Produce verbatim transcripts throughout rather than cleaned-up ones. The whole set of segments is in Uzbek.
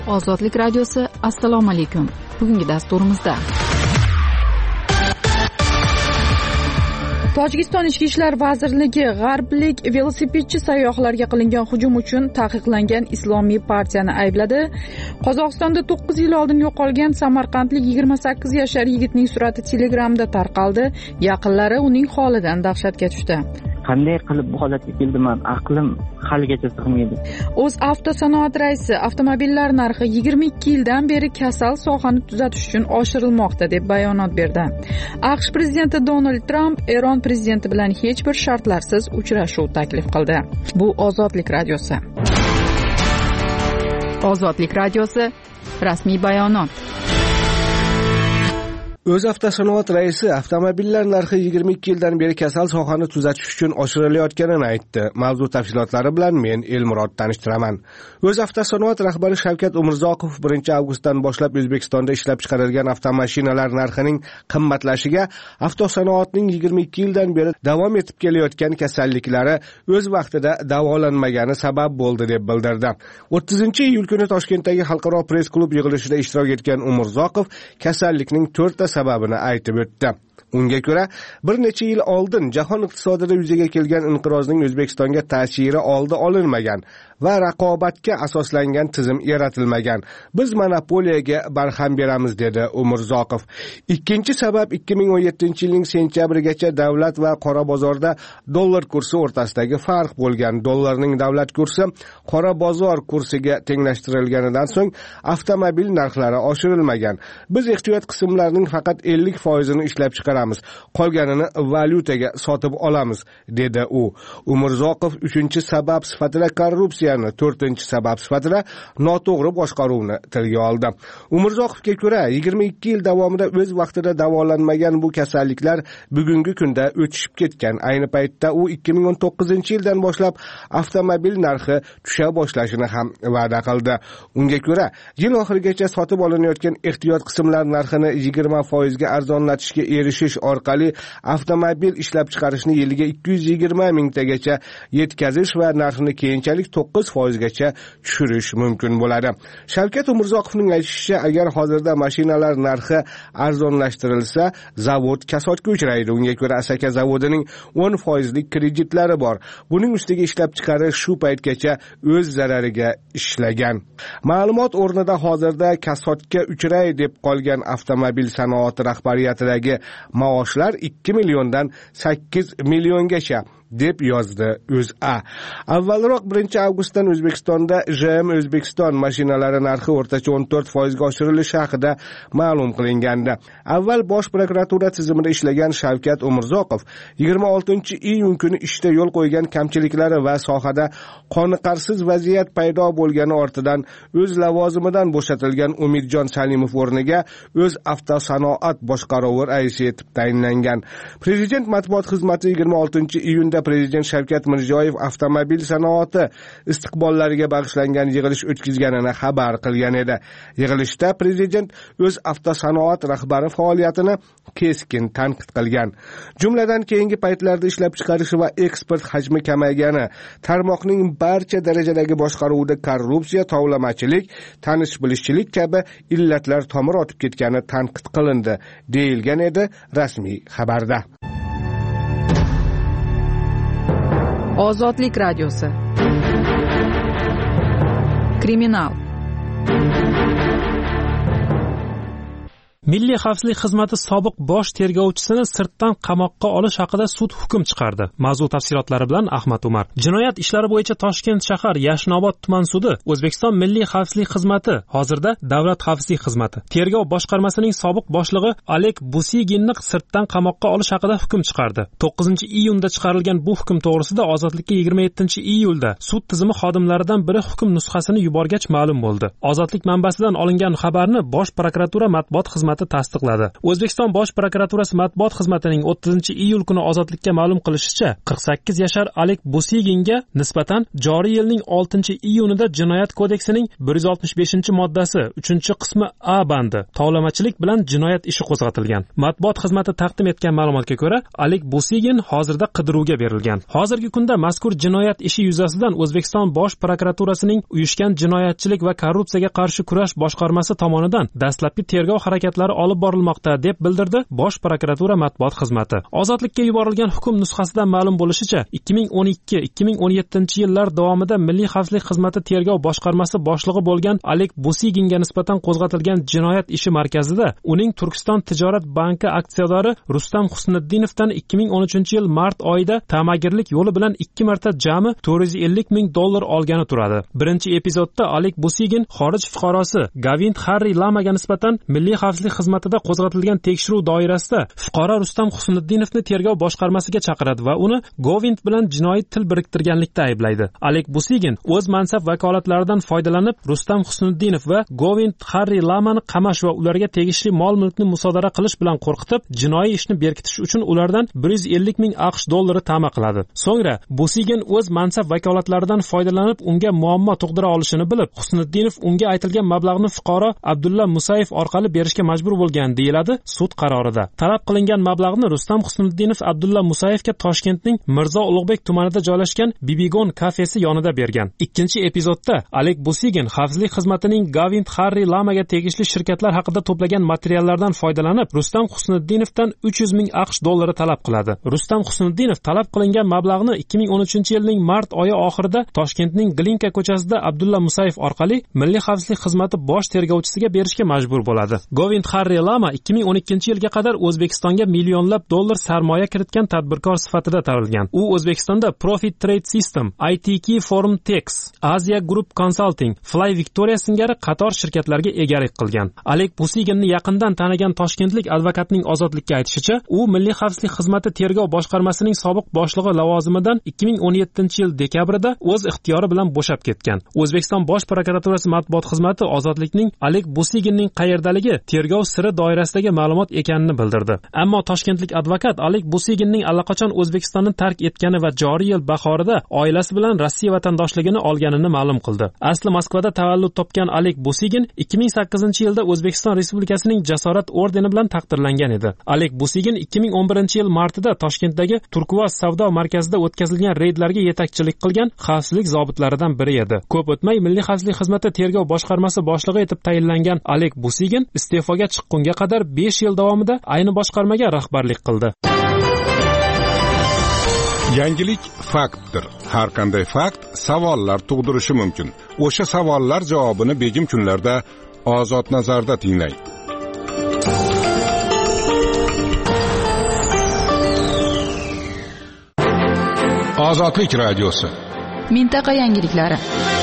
Ozodlik radiosi, assalomu alaykum. Bugungi dasturimizda Tojikiston Ichki ishlar vazirligi g'arblik velosipedchi sayyohlarga qilingan hujum uchun taqiqlangan Islomiy partiyani aybladi. Qozog'istonda to'qqiz yil oldin yo'qolgan samarqandlik yigirma sakkiz yashar yigitning surati Telegramda tarqaldi. Yaqinlari uning holidan dahshatga tushdi. Qanday qilib bu holatga keldim, aqlim haligacha sig'maydi. O'z avtosanoat raisi avtomobillar narxi yigirma ikki yildan beri kasal sohani tuzatish uchun oshirilmoqda deb bayonot berdi. AQSh prezidenti Donald Tramp Eron prezidenti bilan hech bir shartlarsiz uchrashuv taklif qildi. Bu Ozodlik radiosi. Ozodlik radiosi rasmiy bayonot. O'z avtosanoat raisi avtomobillar narxi yigirma ikki yildan beri kasal sohani tuzatish uchun oshirilayotganini aytdi. Mavzu tafsilotlari bilan men Elmurod tanishtiraman. O'z avtosanoat rahbari Shavkat Umurzoqov birinchi avgustdan boshlab O'zbekistonda ishlab chiqarilgan avtomashinalar narxining qimmatlashiga avtosanoatning yigirma ikki yildan beri davom etib kelayotgan kasalliklari o'z vaqtida davolanmagani sabab bo'ldi deb bildirdi. o'ttizinchi iyul kuni Toshkentdagi xalqaro press klub yig'ilishida ishtirok etgan Umurzoqov kasallikning to'rtta sababini aytib o'tdi. Unga ko'ra, bir necha yil oldin jahon iqtisodida yuzaga kelgan inqirozning O'zbekistonga ta'siri oldi olinmagan va raqobatga asoslangan tizim yaratilmagan. Biz monopoliyaga barham beramiz, dedi Umurzoqov. Ikkinchi sabab ikki ming o'n yettinchi yilning sentyabrigacha davlat va qora bozorda dollar kursi o'rtasidagi farq bo'lgan. Dollarning davlat kursi qora bozor kursiga tenglashtirilganidan so'ng avtomobil narxlari oshirilmagan. Biz ehtiyot qismlarining faqat ellik foizini ishlab chiqaramiz, qolganini valyutaga sotib olamiz, dedi u. Umurzoqov uchinchi sabab sifatida korrupsiyani, to'rtinchi sabab sifatida noto'g'ri boshqaruvni tilga oldi. Umurzoqovga ko'ra, yigirma ikki yil davomida o'z vaqtida davolanmagan bu kasalliklar bugungi kunda o'tishib ketgan. Ayni paytda u ikki ming o'n to'qqizinchi yildan boshlab avtomobil narxi tusha boshlashini ham va'da qildi. Unga ko'ra, yil oxirigacha sotib olinayotgan ehtiyot qismlar narxini yigirma foizga arzonlatishga erishish orqali avtomobil ishlab chiqarishni yiliga ikki yuz yigirma mingtagacha yetkazish va narxini keyinchalik to'qqiz foizgacha tushirish mumkin bo'ladi. Shavkat Umurzoqovning aytishicha, agar hozirda mashinalar narxi arzonlashtirilsa, zavod kasodga uchraydi. Unga ko'ra, Asaka zavodining o'n foizlik kreditlari bor. Buning ustiga ishlab chiqarish shu paytgacha o'z zarariga ishlagan. Ma'lumot o'rnida hozirda kasodga uchray deb qolgan avtomobil sanoati rahbariyatidagi maoshlar ikki milliondan sakkiz milliongacha deb yozdi O'zA. Avvalroq birinchi avgustdan O'zbekistonda J M O'zbekiston mashinalari narxi o'rtacha o'n to'rt foizga oshirilishi haqida ma'lum qilingandi. Avval Bosh prokuratura tizimida ishlagan Shavkat Umurzoqov yigirma oltinchi iyun kuni ishda yo'l qo'ygan kamchiliklari va sohada qoniqarsiz vaziyat paydo bo'lgani ortidan o'z lavozimidan bo'shatilgan Umidjon Salimov o'rniga o'z avtosanoat boshqaruvi raisi etib tayinlangan. Prezident matbuot xizmati yigirma oltinchi iyunda Prezident Shavkat Mirziyoyev avtomobil sanoati istiqbollariga bag'ishlangan yig'ilish o'tkazganini xabar qilgan edi. Yig'ilishda Prezident o'z avtosanoat rahbari faoliyatini keskin tanqid qilgan. Jumladan, keyingi paytlarda ishlab chiqarish va eksport hajmi kamaygani, tarmoqning barcha darajadagi boshqaruvida korrupsiya, tovlamachilik, tanish-bilishchilik kabi illatlar tomir otib ketgani tanqid qilindi, deyilgan edi rasmiy xabarda. Ozodlik radiosi. Kriminal. Milliy xavfsizlik xizmati sobiq bosh tergovchisini sirtdan qamoqqa olish haqida sud hukm chiqardi. Mavzu tafsilotlari bilan Ahmad Umar. Jinoyat ishlari bo'yicha Toshkent shahar Yashnobod tuman sudi O'zbekiston Milliy xavfsizlik xizmati, hozirda Davlat xavfsizlik xizmati, tergov boshqarmasining sobiq boshlig'i Oleg Busiginni sirtdan qamoqqa olish haqida hukm chiqardi. to'qqizinchi iyunda chiqarilgan bu hukm to'g'risida Ozodlikka yigirma yettinchi iyulda sud tizimi xodimlaridan biri hukm nusxasini yuborgach ma'lum bo'ldi. Ozodlik manbasidan olingan xabarni Bosh prokuratura matbuot xizmati xizmati tasdiqladi. O'zbekiston bosh prokuraturasi matbuot xizmatining o'ttizinchi iyul kuni Ozodlikka ma'lum qilishicha, qirq sakkiz yashar Alek Busiginga nisbatan joriy yilning oltinchi iyunida Jinoyat kodeksining bir yuz oltmish beshinchi moddasi uchinchi qismi A bandi tovlamachilik bilan jinoyat ishi qo'zg'atilgan. Matbuot xizmati taqdim etgan ma'lumotga ko'ra, Alek Busigin hozirda qidiruvga berilgan. Hozirgi kunda mazkur jinoyat ishi yuzasidan O'zbekiston bosh prokuraturasining uyushgan jinoyatchilik va korrupsiyaga qarshi kurash boshqarmasi tomonidan dastlabki tergov harakatlari olib borilmoqda, deb bildirdi bosh prokuratura matbuot xizmati. Ozodlikka yuborilgan hukm nusxasidan ma'lum bo'lishicha, ikki ming o'n ikki ikki ming o'n yettinchi yillar davomida Milliy xavfsizlik xizmati tergov boshqarmasi boshlig'i bo'lgan Alek Busiginga nisbatan qo'zg'atilgan jinoyat ishi markazida uning Turkiston tijorat banki aksiyadori Rustam Husniddinovdan ikki ming o'n uchinchi yil mart oyida ta'magirlik yo'li bilan ikki marta jami to'rt yuz ellik ming dollar olgani turadi. Birinchi epizodda Alek Busigin xorij fuqarosi Govind Harry Lamaga nisbatan Milliy xavfsizlik xizmatida qo'zg'atilgan tekshiruv doirasida fuqaro Rustam Husniddinovni tergov boshqarmasiga chaqiradi va uni Govind bilan jinoiy til biriktirganlikda ayblaydi. Alek Busigin o'z mansab vakolatlaridan foydalanib Rustam Husniddinov va Govind Harry Lamani qamash va ularga tegishli mol-mulkni musodara qilish bilan qo'rqitib, jinoiy ishni berkitish uchun ulardan bir yuz ellik ming aqsh dollari ta'ma qiladi. So'ngra Busigin o'z mansab vakolatlaridan foydalanib unga muammo tug'dira olishini bilib, Husniddinov unga aytilgan mablag'ni fuqaro Abdulla Musayev orqali berishga majbur bo'lgan, deyiladi sud qarorida. Talab qilingan mablag'ni Rustam Husniddinov Abdulla Musayevga Toshkentning Mirzo Ulug'bek tumanida joylashgan Bibigon kafesi yonida bergan. Ikkinchi epizodda Alek Busigin xavfsizlik xizmatining Govind Harry Lamaga tegishli shirkatlar haqida to'plagan materiallardan foydalanib, Rustam Husniddinovdan uch yuz ming aqsh dollari talab qiladi. Rustam Husniddinov talab qilingan mablag'ni ikki ming o'n uchinchi yilning mart oyi oxirida Toshkentning Glinka ko'chasida Abdulla Musayev orqali Milliy xavfsizlik xizmati bosh tergovchisiga berishga majbur bo'ladi. Govind Harry Lama ikki ming o'n ikkinchi yilga qadar O'zbekistonga millionlab dollar sarmoya kiritgan tadbirkor sifatida tanilgan. U O'zbekistonda Profit Trade System, I T K Forum Tex, Asia Group Consulting, Fly Victoria singari qator shirkatlarga egalik qilgan. Alek Busiginni yaqindan tanigan toshkentlik advokatning Ozodlikka aytishicha, u Milliy xavfsizlik xizmati tergov boshqarmasining sobiq boshlig'i lavozimidan ikki ming o'n yettinchi yil dekabrida o'z ixtiyori bilan bo'shab ketgan. O'zbekiston bosh prokuraturasi matbuot xizmati Ozodlikning Alek Busiginning qayerdaligi tergov siri doirasidagi ma'lumot ekanini bildirdi. Ammo toshkentlik advokat Alek Busiginning allaqachon O'zbekistonni tark etgani va joriy yil bahorida oilasi bilan Rossiya vatandoshligini olganini ma'lum qildi. Asli Moskvada tavallud topgan Alek Busigin ikki ming sakkizinchi yilda O'zbekiston Respublikasining Jasorat ordeni bilan taqdirlangan edi. Alek Busigin ikki ming o'n birinchi yil martida Toshkentdagi Turkuaz savdo markazida o'tkazilgan reydlarga yetakchilik qilgan xavfsizlik zobitlaridan biri edi. Ko'p o'tmay Milliy xavfsizlik xizmati tergov boshqarmasi boshlig'i etib tayinlangan Alek Busigin iste'foga chiqqunga qadar besh yil davomida ayni boshqarmaga rahbarlik qildi. Yangilik faktdir. Har qanday fakt savollar tug'dirishi mumkin. O'sha savollar javobini begim kunlarda Ozod nazarda tinglang. Ozodlik radiosi. Mintaqa yangiliklari.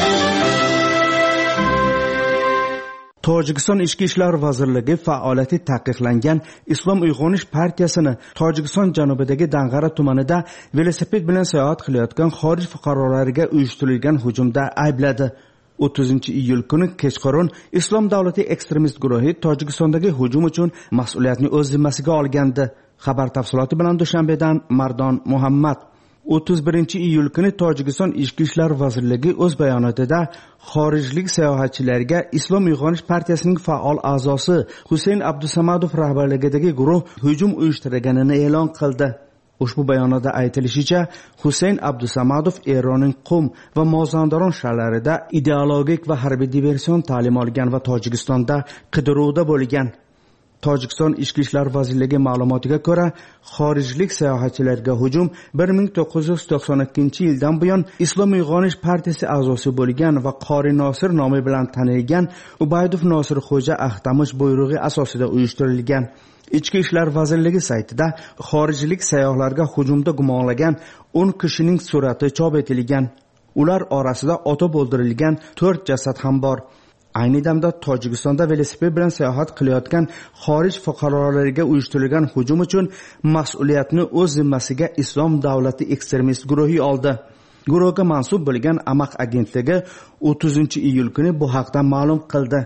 Tojikiston Ichki ishlar vazirligi faoliyati taqiqlangan Islom Uyg'onish partiyasini Tojikiston janubidagi Dang'ara tumanida velosiped bilan sayohat qilayotgan xorij fuqarolariga uyushtirilgan hujumda aybladi. o'ttizinchi iyul kuni kechqurun Islom davlati ekstremist guruhi Tojikistondagi hujum uchun mas'uliyatni o'z zimmasiga olgandi. Xabar tafsiloti bilan Dushanbedan Mardon Muhammad. o'ttiz birinchi iyul kuni Tojikiston Ichki ishlar vazirligi o'z bayonotida xorijlik sayohatchilarga Islom Uyg'onish partiyasining faol a'zosi Husayn Abdusamadov rahbarligidagi guruh hujum uyushtirganini e'lon qildi. Ushbu bayonotda aytilishicha, Husayn Abdusamadov Eronning Qum va Mozandaron shaharlarida ideologik va harbiy diversion ta'lim olgan va Tojikistonda qidiruvda bo'lgan. Tojikiston Ichki ishlar vazirligi ma'lumotiga ko'ra, xorijlik sayohatchilarga hujum bir ming to'qqiz yuz to'qson ikkinchi yildan buyon Islom Uyg'onish partiyasi a'zosi bo'lgan va Qori Nosir nomi bilan tanilgan Ubaydov Nosir Xo'ja Axtamush buyrug'i asosida uyushtirilgan. Ichki ishlar vazirligi saytida xorijlik sayyohlarga hujumda gumonlangan o'n kishining surati chop etilgan. Ular orasida otib o'ldirilgan to'rt jasad ham bor. Ayni damda Tojikistonda velosiped bilan sayohat qilayotgan xorij fuqarolariga uyushtirilgan hujum uchun mas'uliyatni o'z zimmasiga Islom davlati ekstremist guruhi oldi. Guruhga mansub bo'lgan Amaq agentligi o'ttizinchi iyul kuni bu haqda ma'lum qildi.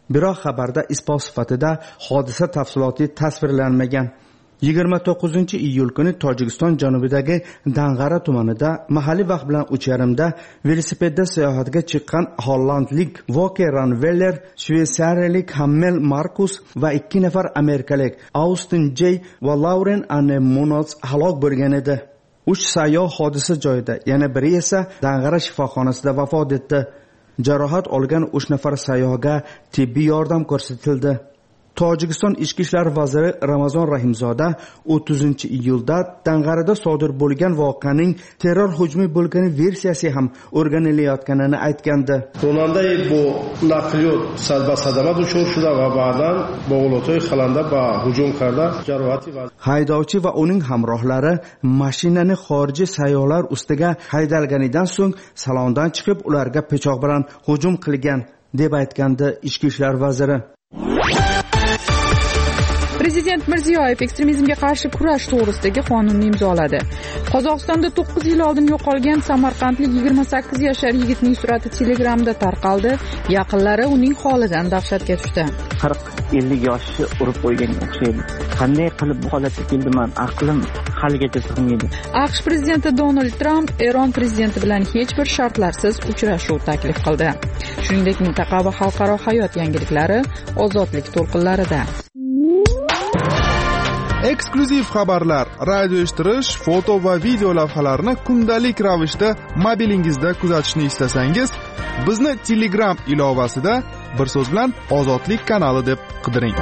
biroq xabarda isbot sifatida hodisa tafsiloti tasvirlanmagan. yigirma to'qqizinchi iyul kuni Tojikiston janubidagi Dang'ara tumanida mahalliy vaqt bilan uch yarimda velosipedda sayohatga chiqqan hollandlik Volker Ranveller, shvetsariyalik Hammel Markus va ikki nafar amerikalik Austin J va Lauren Anne Munoz halok bo'lgan edi. uch sayyoh hodisa joyida, yana biri esa Dang'ara shifoxonasida vafot etdi. Jarohat olgan uch nafar sayyohga tibbiy yordam ko'rsatildi. Tojikiston ichki ishlar vaziri Ramazon Rahimzoda o'ttizinchi iyulda Dang'arada sodir bo'lgan voqeaning terror hujumi bo'lgani versiyasi ham o'rganilayotganini aytgandi. Ronanday bu naqliyot salba sadama duchor shuda va ba'dan bo'g'lotoy xalanda va hujum karda jarohati va haydovchi va uning hamrohlari mashinani xorijiy sayyohlar ustiga haydalganidan so'ng salondan chiqib ularga pichoq bilan hujum qilgan deb aytgandi ichki ishlar vaziri. Prezident Mirziyoyev ekstremizmga qarshi kurash to'g'risidagi qonunni imzoladi. Qozog'istonda to'qqiz yil oldin yo'qolgan samarqandlik yigirma sakkiz yashar yigitning surati Telegramda tarqaldi. Yaqinlari uning holidan dahshatga tushdi. qirq ellik yoshni urib qo'yganga o'xshaydi. Qanday qilib bu holatga keldiman? Aqlim haligacha sig'maydi. AQSh prezidenti Donald Tramp Eron prezidenti bilan hech bir shartlarsiz uchrashuv taklif qildi. Shuningdek, mintaqa va xalqaro hayot yangiliklari ozodlik to'lqinlarida. Eksklyuziv xabarlar, radio eshittirish, foto va video lavhalarni kundalik ravishda mobilingizda kuzatishni istasangiz, bizni Telegram ilovasida bir so'z bilan Ozodlik kanali deb qidiring.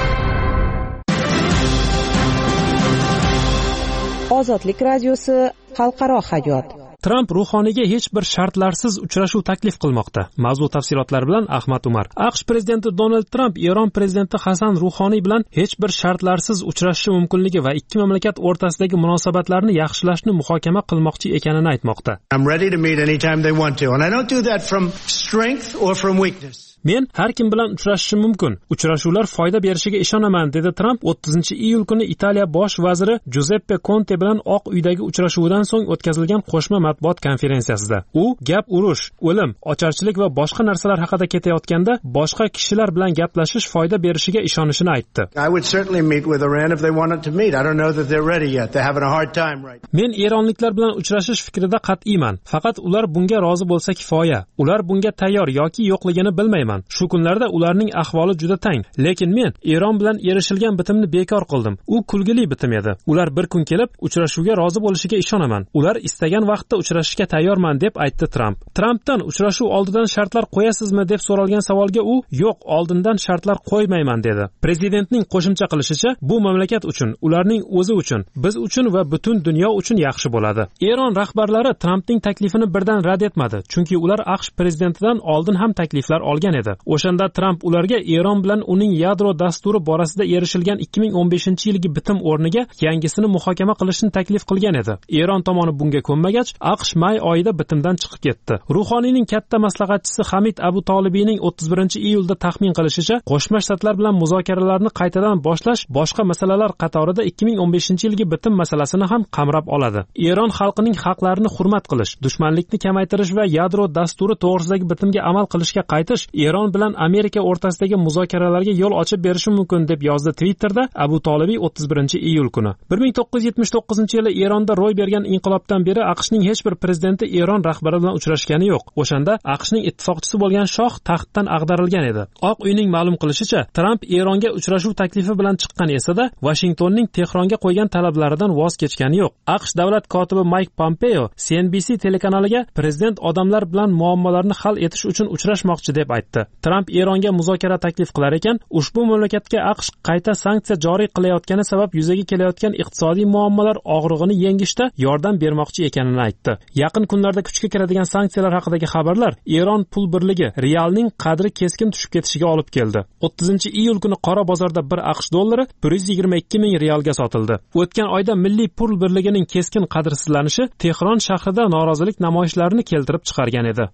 Ozodlik radiosi, xalqaro hayot. Tramp ruhoniyga hech bir shartlarsiz uchrashuv taklif qilmoqda. Mavzu tafsilotlari bilan Ahmad Umar. AQSh prezidenti Donald Tramp Eron prezidenti Hasan Ruhoniy bilan hech bir shartlarsiz uchrashishi mumkinligi va ikki mamlakat o'rtasidagi munosabatlarni yaxshilashni muhokama qilmoqchi ekanini aytmoqda. I'm ready to meet anytime they want to, and I don't do that from strength or from weakness. Men har kim bilan uchrashishim mumkin. Uchrashuvlar foyda berishiga ishonaman, dedi Tramp o'ttizinchi iyul kuni Italiya bosh vaziri Giuseppe Conte bilan Oq uydagi uchrashuvdan so'ng o'tkazilgan qo'shma matbuot konferensiyasida. U gap urush, o'lim, ocharchilik va boshqa narsalar haqida ketayotganda boshqa kishilar bilan gaplashish foyda berishiga ishonishini aytdi. I would certainly meet with Iran if they wanted to meet. I don't know that they're ready yet. They're having a hard time right now. Men Eronliklar bilan uchrashish fikrida qat'iyman. Faqat ular bunga rozi bo'lsa kifoya. Ular bunga tayyor yoki yo'qligini bilmayman. Shu kunlarda ularning ahvoli juda tang. Lekin men Eron bilan erishilgan bitimni bekor qildim. U kulgili bitim edi. Ular bir kun kelib uchrashuvga rozi bo'lishiga ishonaman. Ular istagan vaqtda uchrashishga tayyorman deb aytdi Tramp. Trampdan uchrashuv oldidan shartlar qo'yasizmi deb so'ralgan savolga u yo'q, oldindan shartlar qo'ymayman dedi. Prezidentning qo'shimcha qilishicha, bu mamlakat uchun, ularning o'zi uchun, biz uchun va butun dunyo uchun yaxshi bo'ladi. Eron rahbarlari Trampning taklifini birdan rad etmadi, chunki ular AQSh prezidentidan oldin ham takliflar olgan edi. O'shanda Tramp ularga Eron bilan uning yadro dasturi borasida erishilgan ikki ming o'n beshinchi yilgi bitim o'rniga yangisini muhokama qilishni taklif qilgan edi. Eron tomoni bunga ko'nmagach, AQSh may oyida bitimdan chiqib ketdi. Ruhoniyning katta maslahatchisi Hamid Abu Tolibiyning o'ttiz birinchi iyulda taxmin qilishicha, Qo'shma Shtatlar bilan muzokaralarni qaytadan boshlash boshqa masalalar qatorida ikki ming o'n beshinchi yilgi bitim masalasini ham qamrab oladi. Eron xalqining haqlarini hurmat qilish, dushmanlikni kamaytirish va yadro dasturi to'g'risidagi bitimga amal qilishga qaytish Eron bilan Amerika o'rtasidagi muzokaralarga yo'l ochib berishi mumkin deb yozdi Twitterda Abu Tolibiy o'ttiz birinchi iyul kuni. bir ming to'qqiz yuz yetmish to'qqizinchi yili Eronda ro'y bergan inqilobdan beri AQShning hech bir prezidenti Eron rahbari bilan uchrashgani yo'q. O'shanda AQShning ittifoqchisi bo'lgan shoh taxtdan ag'darilgan edi. Oq uyning ma'lum qilishicha, Tramp Eronga uchrashuv taklifi bilan chiqqan esa-da, Washingtonning Tehronga qo'ygan talablaridan voz kechgani yo'q. AQSh davlat kotibi Mike Pompeo C N B C telekanaliga prezident odamlar bilan muammolarni hal etish uchun uchrashmoqchi deb aytdi. Tramp Eronga muzokara taklif qilar ekan, ushbu mamlakatga AQSh qayta sanksiya joriy qilayotgani sabab yuzaga kelayotgan iqtisodiy muammolar og'rig'ini yengishda yordam bermoqchi ekanini aytdi. Yaqin kunlarda kuchga kiradigan sanksiyalar haqidagi xabarlar Eron pul birligi rialning qadri keskin tushib ketishiga olib keldi. o'ttizinchi iyul kuni qora bozorda bir AQSh dollari bir yuz yigirma ikki ming rialga sotildi. O'tgan oyda milliy pul birligining keskin qadrsizlanishi Tehron shahrida norozilik namoyishlarini keltirib chiqargan edi.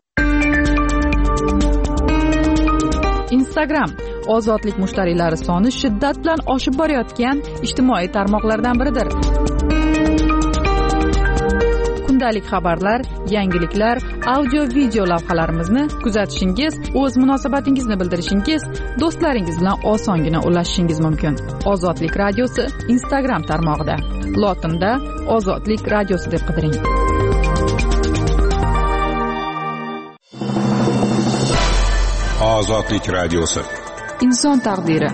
Instagram ozodlik mushtariylari soni shiddat bilan oshib borayotgan ijtimoiy tarmoqlardan biridir. kundalik xabarlar, yangiliklar, audio video lavhalarimizni kuzatishingiz, o'z munosabatingizni bildirishingiz, do'stlaringiz bilan osongina ulashishingiz mumkin. Ozodlik radiosi Instagram tarmog'ida lotinda Ozodlik radiosi deb qidiring. Ozodlik radiosi. Inson taqdiri.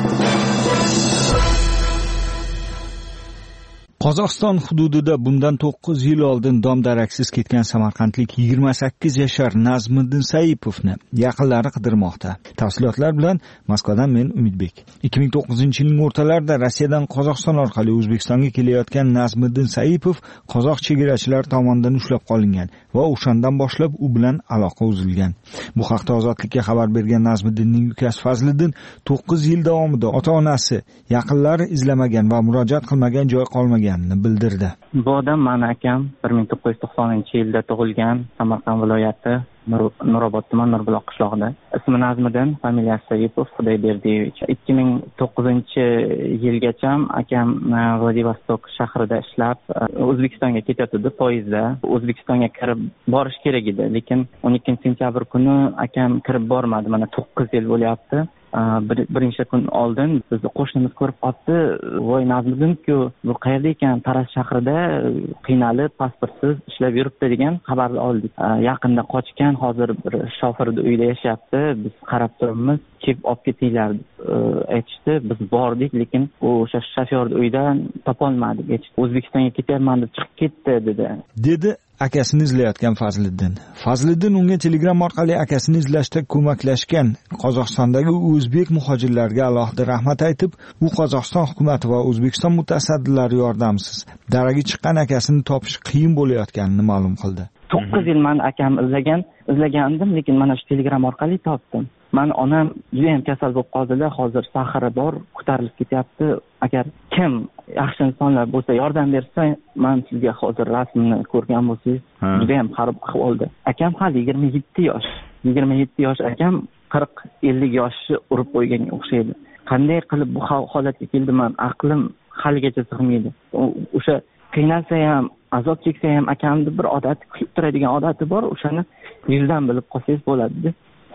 Qozog'iston hududida bundan to'qqiz yil oldin dom-daraksiz ketgan samarqandlik yigirma sakkiz yashar Nazmiddin Saipovni yaqinlari qidirmoqda. Tafsilotlar bilan Moskvadan men Umidbek. ikki ming to'qqizinchi yilning o'rtalarida Rossiyadan Qozog'iston orqali O'zbekistonga kelayotgan Nazmiddin Saipov qozoq chegarachilar tomonidan ushlab qolingan va o'shandan boshlab u bilan aloqa uzilgan. Bu haqda Ozodlikka xabar bergan Nazmiddinning ukasi Fazliddin to'qqiz yil davomida ota-onasi, yaqinlari izlamagan va murojaat qilmagan joy qolmagan bildirdi. Bu odam mani akam bir ming to'qqiz yuz to'qsoninchi yilda tug'ilgan, Samarqand viloyati Nurobod tuman Nurbuloq qishlog'ida. Ismi Nazmiddin, familiyasi Saipov Xudoyberdiyevich. ikki ming to'qqizinchi yilgacha akam Vladivostok shahrida ishlab, O'zbekistonga ketayotdi poyezdda. O'zbekistonga kirib borish kerak edi, lekin o'n ikkinchi sentyabr kuni akam kirib bormadi. Mana to'qqiz yil bo'lyapti. Bir, birinchi kun oldin bizni qo'shnimiz ko'rib qoldi. Voy Nazmiddin-ku, bu qayerda ekan? Taraz shahrida qiynalib, pasportsiz ishlab yuribdi degan xabarni oldik. Yaqinda qochgan, hozir bir shofirni uyida yashayapti. Biz qarab turibmiz, kelib olib ketinglar aytishdi. Biz bordik, lekin o'sha shofyorni uyidan topolmadik. O'zbekistonga ketyapman deb chiqib ketdi dedi. Dedi akasini izlayotgan Fazliddin. Fazliddin unga Telegram orqali akasini izlashda ko'maklashgan Qozog'istondagi o'zbek muhojirlarga alohida rahmat aytib, u Qozog'iston hukumati va O'zbekiston mutasaddilari yordamsiz daragi chiqqan akasini topish qiyin bo'layotganini ma'lum qildi. to'qqiz yil men akam izlagan, izlagandim, lekin mana shu Telegram orqali topdim. Men onam juda ham kasal bo'lib qoldilar, hozir sahari bor, ko'tarilib ketyapti. Agar kim yaxshi insonlar bo'lsa yordam bersa, men sizga hozir rasmini ko'rgan bo'lsangiz, juda ham xarob ahvolda. Akam hali yigirma yetti yosh. yigirma yetti yosh akam qirq ellik yoshni urib qo'yganga o'xshaydi. Qanday qilib bu holatga keldim, men aqlim haligacha sig'maydi. O'sha qiynalsa ham, azob cheksa ham akamni bir odati, kulib turadigan odati bor, o'shani yuzdan bilib qolsangiz bo'ladi-da.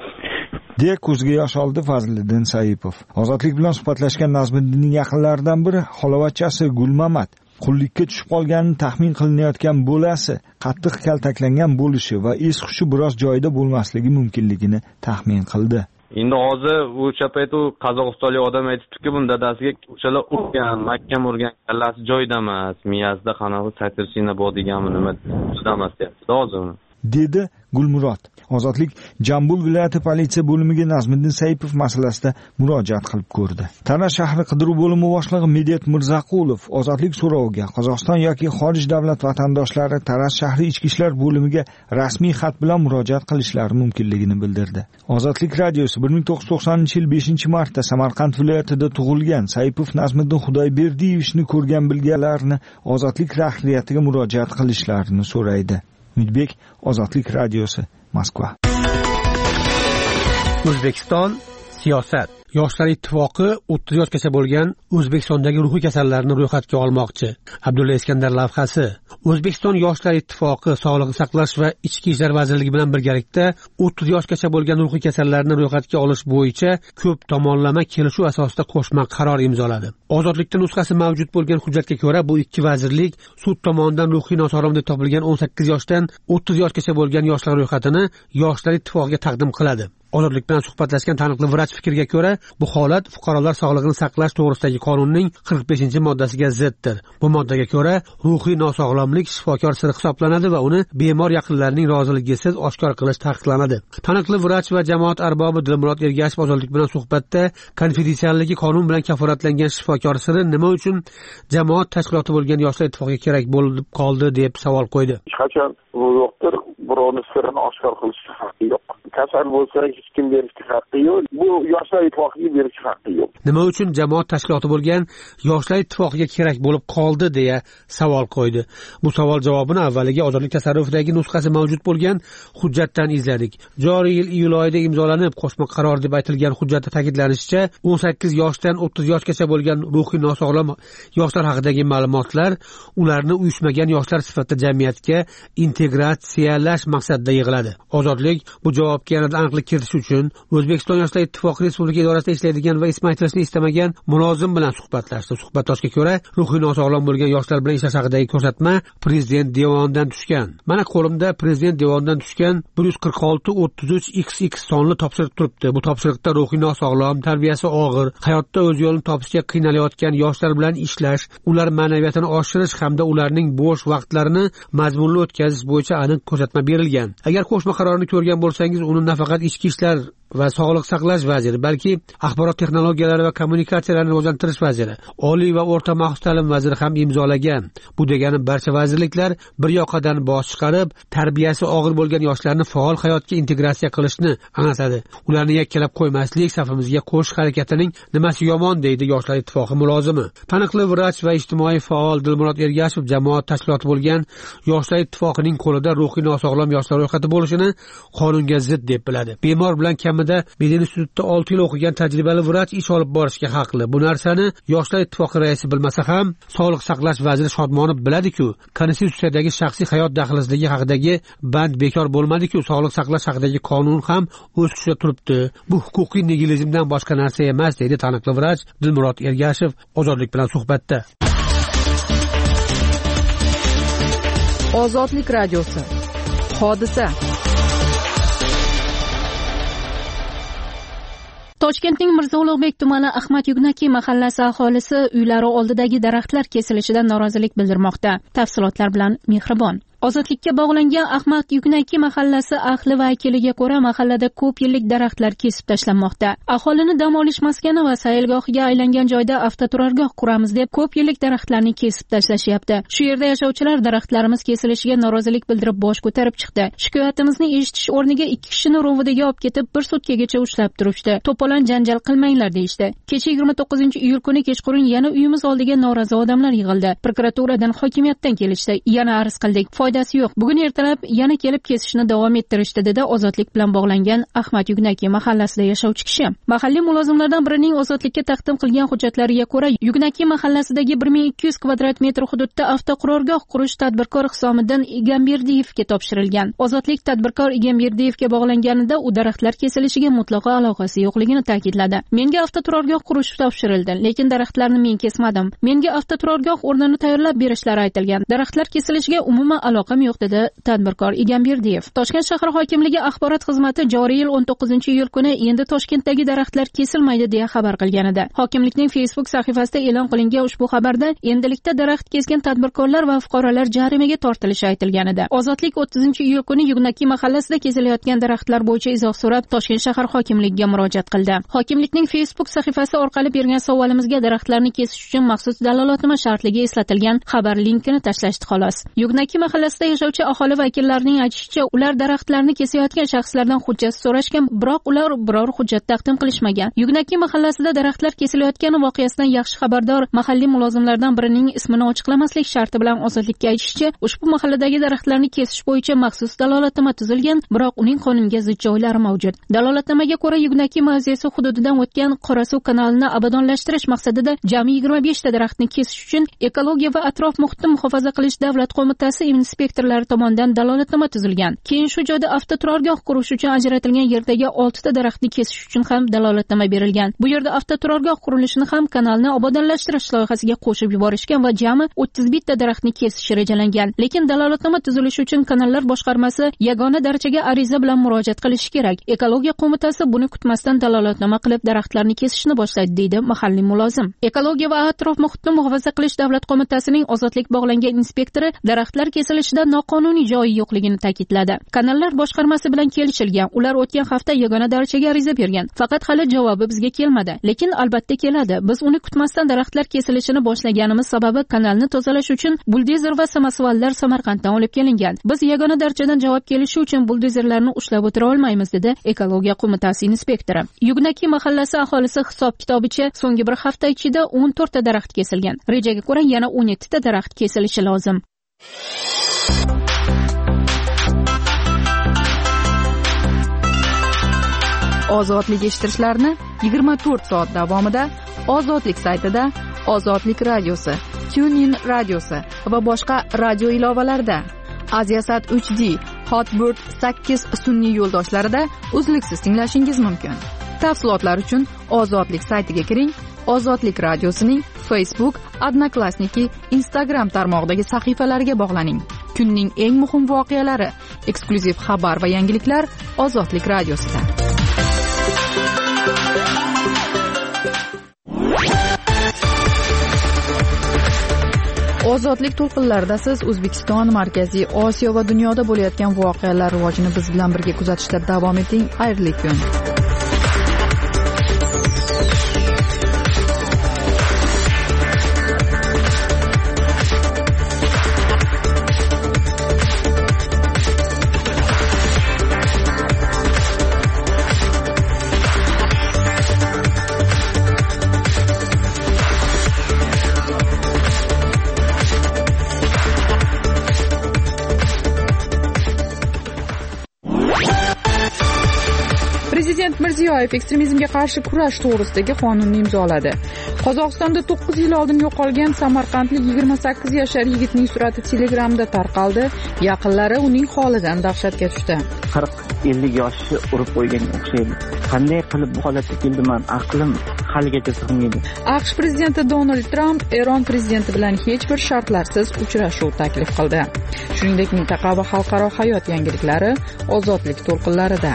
deya ko'zga yosh oldi Fazliddin Saipov. Ozodlik bilan suhbatlashgan Nazmiddinning yaqinlaridan biri xolavachchasi Gulmamat qullikka tushib qolganini taxmin qilinayotgan bo'lasi, qattiq kaltaklangan bo'lishi va es-hushi biroz joyida bo'lmasligi mumkinligini taxmin qildi. Endi hozir o'sha payt u qozog'istonlik odam aytibdi-ki, bun dadasiga o'shalar urgan, mahkam urgan, kallasi joyida emas, miyasida qanaqa sakrishina bor deganmi, nima tuzamas deyapti hozir uni. dedi Gulmurod. Ozodlik Jambul viloyati politsiya bo'limiga Nazmiddin Saipov masalasida murojaat qilib ko'rdi. Taraz shahri qidiruv bo'limi boshlig'i Medet Mirzaqulov Ozodlik so'roviga Qozog'iston yoki xorij davlat vatandoshlari Taraz shahri ichki ishlar bo'limiga rasmiy xat bilan murojaat qilishlari mumkinligini bildirdi. Ozodlik radiosi bir ming to'qqiz yuz to'qsoninchi yil beshinchi martda Samarqand viloyatida tug'ilgan Saipov Nazmiddin Xudoyberdiyevichni ko'rgan bilganlarni Ozodlik rahbariyatiga murojaat qilishlarini so'raydi. Umidbek, Ozodlik radiosi, Moskva. O'zbekiston siyosat. Yoshlar ittifoqi o'ttiz yoshgacha bo'lgan O'zbekistondagi ruhiy kasallarni ro'yxatga olmoqchi. Abdulla Iskandar lavhasi. O'zbekiston Yoshlar ittifoqi Sog'liqni saqlash va Ichki ishlar vazirligi bilan birgalikda o'ttiz yoshgacha bo'lgan ruhiy kasallarni ro'yxatga olish bo'yicha ko'p tomonlama kelishuv asosida qo'shma qaror imzoladi. Ozodlikda nusxasi mavjud bo'lgan hujjatga ko'ra, bu ikki vazirlik sud tomonidan ruhiy nosog'lom deb topilgan o'n sakkiz yoshdan o'ttiz yoshgacha bo'lgan yoshlar ro'yxatini Yoshlar ittifoqiga taqdim qiladi. Ozodlik bilan suhbatlashgan taniqli vrach fikriga ko'ra, bu holat fuqarolar sog'lig'ini saqlash to'g'risidagi qonunning qirq beshinchi moddasiga ziddir. Bu moddaga ko'ra, ruhiy nosog'lomlik shifokor siri hisoblanadi va uni bemor yaqinlarining roziligisiz oshkor qilish taqiqlanadi. Taniqli vrach va jamoat arbobi Dilmurod Ergashev Ozodlik bilan suhbatda konfidensialligi qonun bilan kafolatlangan shifokor siri nima uchun jamoat tashkiloti bo'lgan Yoshlar ittifoqiga kerak bo'lib qoldi deb savol qo'ydi. Hech qachon bu yo'qdir, birovning sirini oshkor qilish haqqi yo'q. Kasal bo'lsak, hech kim berishga haqqi yo'q. Bu yoshlar ittifoqiga berishga haqqi yo'q. Nima uchun jamoat tashkiloti bo'lgan yoshlar ittifoqiga kerak bo'lib qoldi deya savol qo'ydi. Bu savol javobini avvaliga ozodlik tasarrufidagi nusxasi mavjud bo'lgan hujjatdan izladik. Joriy yil iyul oyida imzolanib qo'shma qaror deb aytilgan hujjatda ta'kidlanishicha, o'n sakkiz yoshdan o'ttiz yoshgacha bo'lgan ruhiy nosog'lom yoshlar haqidagi ma'lumotlar ularni uyushmagan yoshlar sifatida jamiyatga integratsiyalash maqsadida yig'iladi. Ozodlik bu javobga yanada aniqlik kiritish uchun O'zbekiston yoshlar ittifoqi respublika idorasida ishlaydigan va ism aytilishni istamagan mulozim bilan suhbatlashdi. Suhbatdoshga ko'ra, ruhiy nosog'lom bo'lgan yoshlar bilan ishlash haqidagi ko'rsatma prezident devonidan tushgan. Mana qo'limda prezident devonidan tushgan bir yuz qirq olti o'ttiz uch x x sonli topshiriq turibdi. Bu topshiriqda ruhiy nosog'lom, tarbiyasi og'ir, hayotda o'z yo'lini topishga qiynalayotgan yoshlar bilan ishlash, ular ma'naviyatini oshirish hamda ularning bo'sh vaqtlarini mazmunli o'tkazish bo'yicha aniq ko'rsatma berilgan. Agar qo'shma qarorni ko'rgan bo'lsangiz, uni nafaqat ichki ishlar va sog'liq saqlash vaziri, balki axborot texnologiyalari va kommunikatsiyalarni rivojlantirish vaziri, oliy va o'rta maxsus ta'lim vaziri ham imzolagan. Bu degani barcha vazirliklar bir yoqadan bosh chiqarib, tarbiyasi og'ir bo'lgan yoshlarni faol hayotga integratsiya qilishni anglatadi. Ularni yakkalab qo'ymaslik, safimizga qo'shish harakatining nimasi yomon deydi Yoshlar ittifoqi mulozimi. Taniqli vrach va ijtimoiy faol Dilmurod Ergashev jamoat tashkiloti bo'lgan Yoshlar ittifoqining qo'lida ruhiy nosog'lom yoshlar ro'yxati bo'lishini qonunga zid deb biladi. Bemor bilan kamida Beden institutida olti yil o'qigan tajribali vrach ish olib borishga haqli. Bu narsani Yoshlar ittifoqi raisi bilmasa ham, Sog'liqni saqlash vaziri Shodmonov biladi-ku. Konstitutsiyadagi shaxsiy hayot daxlsizligi haqidagi band bekor bo'lmadi-ku. Sog'liqni saqlash haqidagi qonun ham o'z kuchida turibdi. Bu huquqiy nigilizmdan boshqa narsa emas, deydi taniqli vrach Dilmurod Ergashev Ozodlik bilan suhbatda. Ozodlik radiosi. Hodisa. Toshkentning Mirzo Ulug'bek tumani Ahmad Yugnaki mahallasi aholisi uylari oldidagi daraxtlar kesilishidan norozilik bildirmoqda. Tafsilotlar bilan Mehribon. Ozodlikka bog'langan Ahmad Yugnaki mahallasi ahli vakiliga ko'ra, mahallada ko'p yillik daraxtlar kesib tashlanmoqda. Aholini dam olish maskani va sayilgohiga aylangan joyda avtoturargoh quramiz deb ko'p yillik daraxtlarni kesib tashlashyapti. Shu yerda yashovchilar daraxtlarimiz kesilishiga norozilik bildirib bosh ko'tarib chiqdi. Shikoyatimizni eshitish o'rniga ikki kishini rovidaga olib ketib, bir sutkagacha ushlab turishdi. To'polon janjal qilmanglar deyishdi. Kecha yigirma to'qqizinchi iyul kuni kechqurun yana uyimiz oldiga norozi odamlar yig'ildi. Prokuraturadan, hokimiyatdan kelishdi. Yana arz qildik. Foydasi yo'q. Bugun ertalab yana kelib kesishni davom ettirishdi, dedi Ozodlik bilan bog'langan Ahmad Yugnaki mahallasida yashovchi kishi. Mahalliy mulozimlardan birining Ozodlikka taqdim qilgan hujjatlariga ko'ra, Yugnaki mahallasidagi bir ming ikki yuz kvadrat metr hududda avtoqurorgoh qurish tadbirkor Hisomiddin Egamberdiyevga topshirilgan. Ozodlik tadbirkor Egamberdiyevga bog'langanida u daraxtlar kesilishiga mutlaqo aloqasi yo'qligini ta'kidladi. Menga avtoturargoh qurish topshirildi, lekin daraxtlarni men kesmadim. Menga avtoturargoh o'rnini tayyorlab berishlari aytilgan. Daraxtlar kesilishiga umuman aloqam yo'q, dedi tadbirkor Egamberdiyev. Toshkent shahar hokimligi axborot xizmati joriy yil o'n to'qqizinchi iyul kuni endi Toshkentdagi daraxtlar kesilmaydi deya xabar qilgan edi. Hokimlikning Facebook sahifasida e'lon qilingan ushbu xabarda endilikda daraxt kesgan tadbirkorlar va fuqarolar jarimaga tortilishi aytilgan edi. Ozodlik o'ttizinchi iyul kuni Yugnaki mahallasida kesilayotgan daraxtlar bo'yicha izoh so'rab Toshkent shahar hokimligiga murojaat qildi. Hokimlikning Facebook sahifasi orqali bergan savolimizga daraxtlarni kesish uchun maxsus dalolatnoma shartligi eslatilgan xabar linkini tashlashdi xolos. Yugnaki mahallasida yashovchi aholi vakillarining aytishicha, ular daraxtlarni kesayotgan shaxslardan hujjat so'rashgan, biroq ular biror hujjat taqdim qilishmagan. Yugnaki mahallasida daraxtlar kesilayotgani voqeasidan yaxshi xabardor mahalliy mulozimlardan birining ismini ochiqlamaslik sharti bilan Ozodlikka aytishicha, ushbu mahalladagi daraxtlarni kesish bo'yicha maxsus dalolatnoma tuzilgan, biroq uning qonunga zid joylari mavjud. Dalolatnomaga ko'ra, Yugnaki mavzesi hududidan o'tgan Qorasuv kanalini obodonlashtirish maqsadida jami yigirma besh ta daraxtni kesish uchun Ekologiya va atrof muhitni muhofaza qilish davlat qo'mitasi inspektorlari tomonidan dalolatnoma tuzilgan. Keyin shu joyda avtoturargoh qurish uchun ajratilgan yerdagi olti ta daraxtni kesish uchun ham dalolatnoma berilgan. Bu yerda avtoturargoh qurilishini ham kanalni obodonlashtirish loyihasiga qo'shib yuborishgan va jami o'ttiz bitta daraxtni kesish rejalangan. Lekin dalolatnoma tuzilishi uchun kanallar boshqarmasi yagona darajaga ariza bilan murojaat qilishi kerak. Ekologiya qo'mitasi buni kutmasdan dalolatnoma qilib daraxtlarni kesishni boshlaydi, deydi mahalliy mulozim. Ekologiya va atrof muhitni muhofaza qilish davlat qo'mitasining Ozodlik bog'langan inspektori daraxtlar kesilishi yig'ilishida noqonuniy joyi yo'qligini ta'kidladi. Kanallar boshqarmasi bilan kelishilgan. Ular o'tgan hafta yagona darajaga ariza bergan. Faqat hali javobi bizga kelmadi. Lekin albatta keladi. Biz uni kutmasdan daraxtlar kesilishini boshlaganimiz sababi kanalni tozalash uchun buldozer va samosvallar Samarqanddan olib kelingan. Biz yagona darajadan javob kelishi uchun buldozerlarni ushlab o'tira olmaymiz, dedi Ekologiya qo'mitasi inspektori. Yugnaki mahallasi aholisi hisob-kitobicha so'nggi bir hafta ichida o'n to'rtta daraxt kesilgan. Rejaga ko'ra yana o'n yettita daraxt kesilishi lozim. Ozodlik eshittirishlarni yigirma to'rt soat davomida Ozodlik saytida, Ozodlik radiosi, TuneIn radiosi va boshqa radio ilovalarida, Aziasat uch D, Hotbird sakkiz sun'iy yo'ldoshlarida uzluksiz tinglashingiz mumkin. Tafsilotlar uchun Ozodlik saytiga kiring. Ozodlik radiosining Facebook, Odnoklassniki, Instagram tarmog'idagi sahifalariga bog'laning. Kunning eng muhim voqealari, eksklyuziv xabar va yangiliklar Ozodlik radiosida. Ozodlik to'lqinlarida siz O'zbekiston, Markaziy Osiyo va dunyoda bo'layotgan voqealar rivojini biz bilan birga kuzatishda davom eting. Xayrli kun. Prezident Mirziyoyev ekstremizmga qarshi kurash to'g'risidagi qonunni imzoladi. Qozog'istonda to'qqiz yil oldin yo'qolgan samarqandlik yigirma sakkiz yashar yigitning surati Telegramda tarqaldi. Yaqinlari uning holidan dahshatga tushdi. qirq ellik yoshni urib qo'yganga o'xshaydi. Qanday qilib bu holatga keldiman? Aqlim haligacha sig'maydi. AQSh prezidenti Donald Tramp Eron prezidenti bilan hech bir shartlarsiz uchrashuv taklif qildi. Shuningdek, mintaqa va xalqaro hayot yangiliklari Ozodlik to'lqinlarida.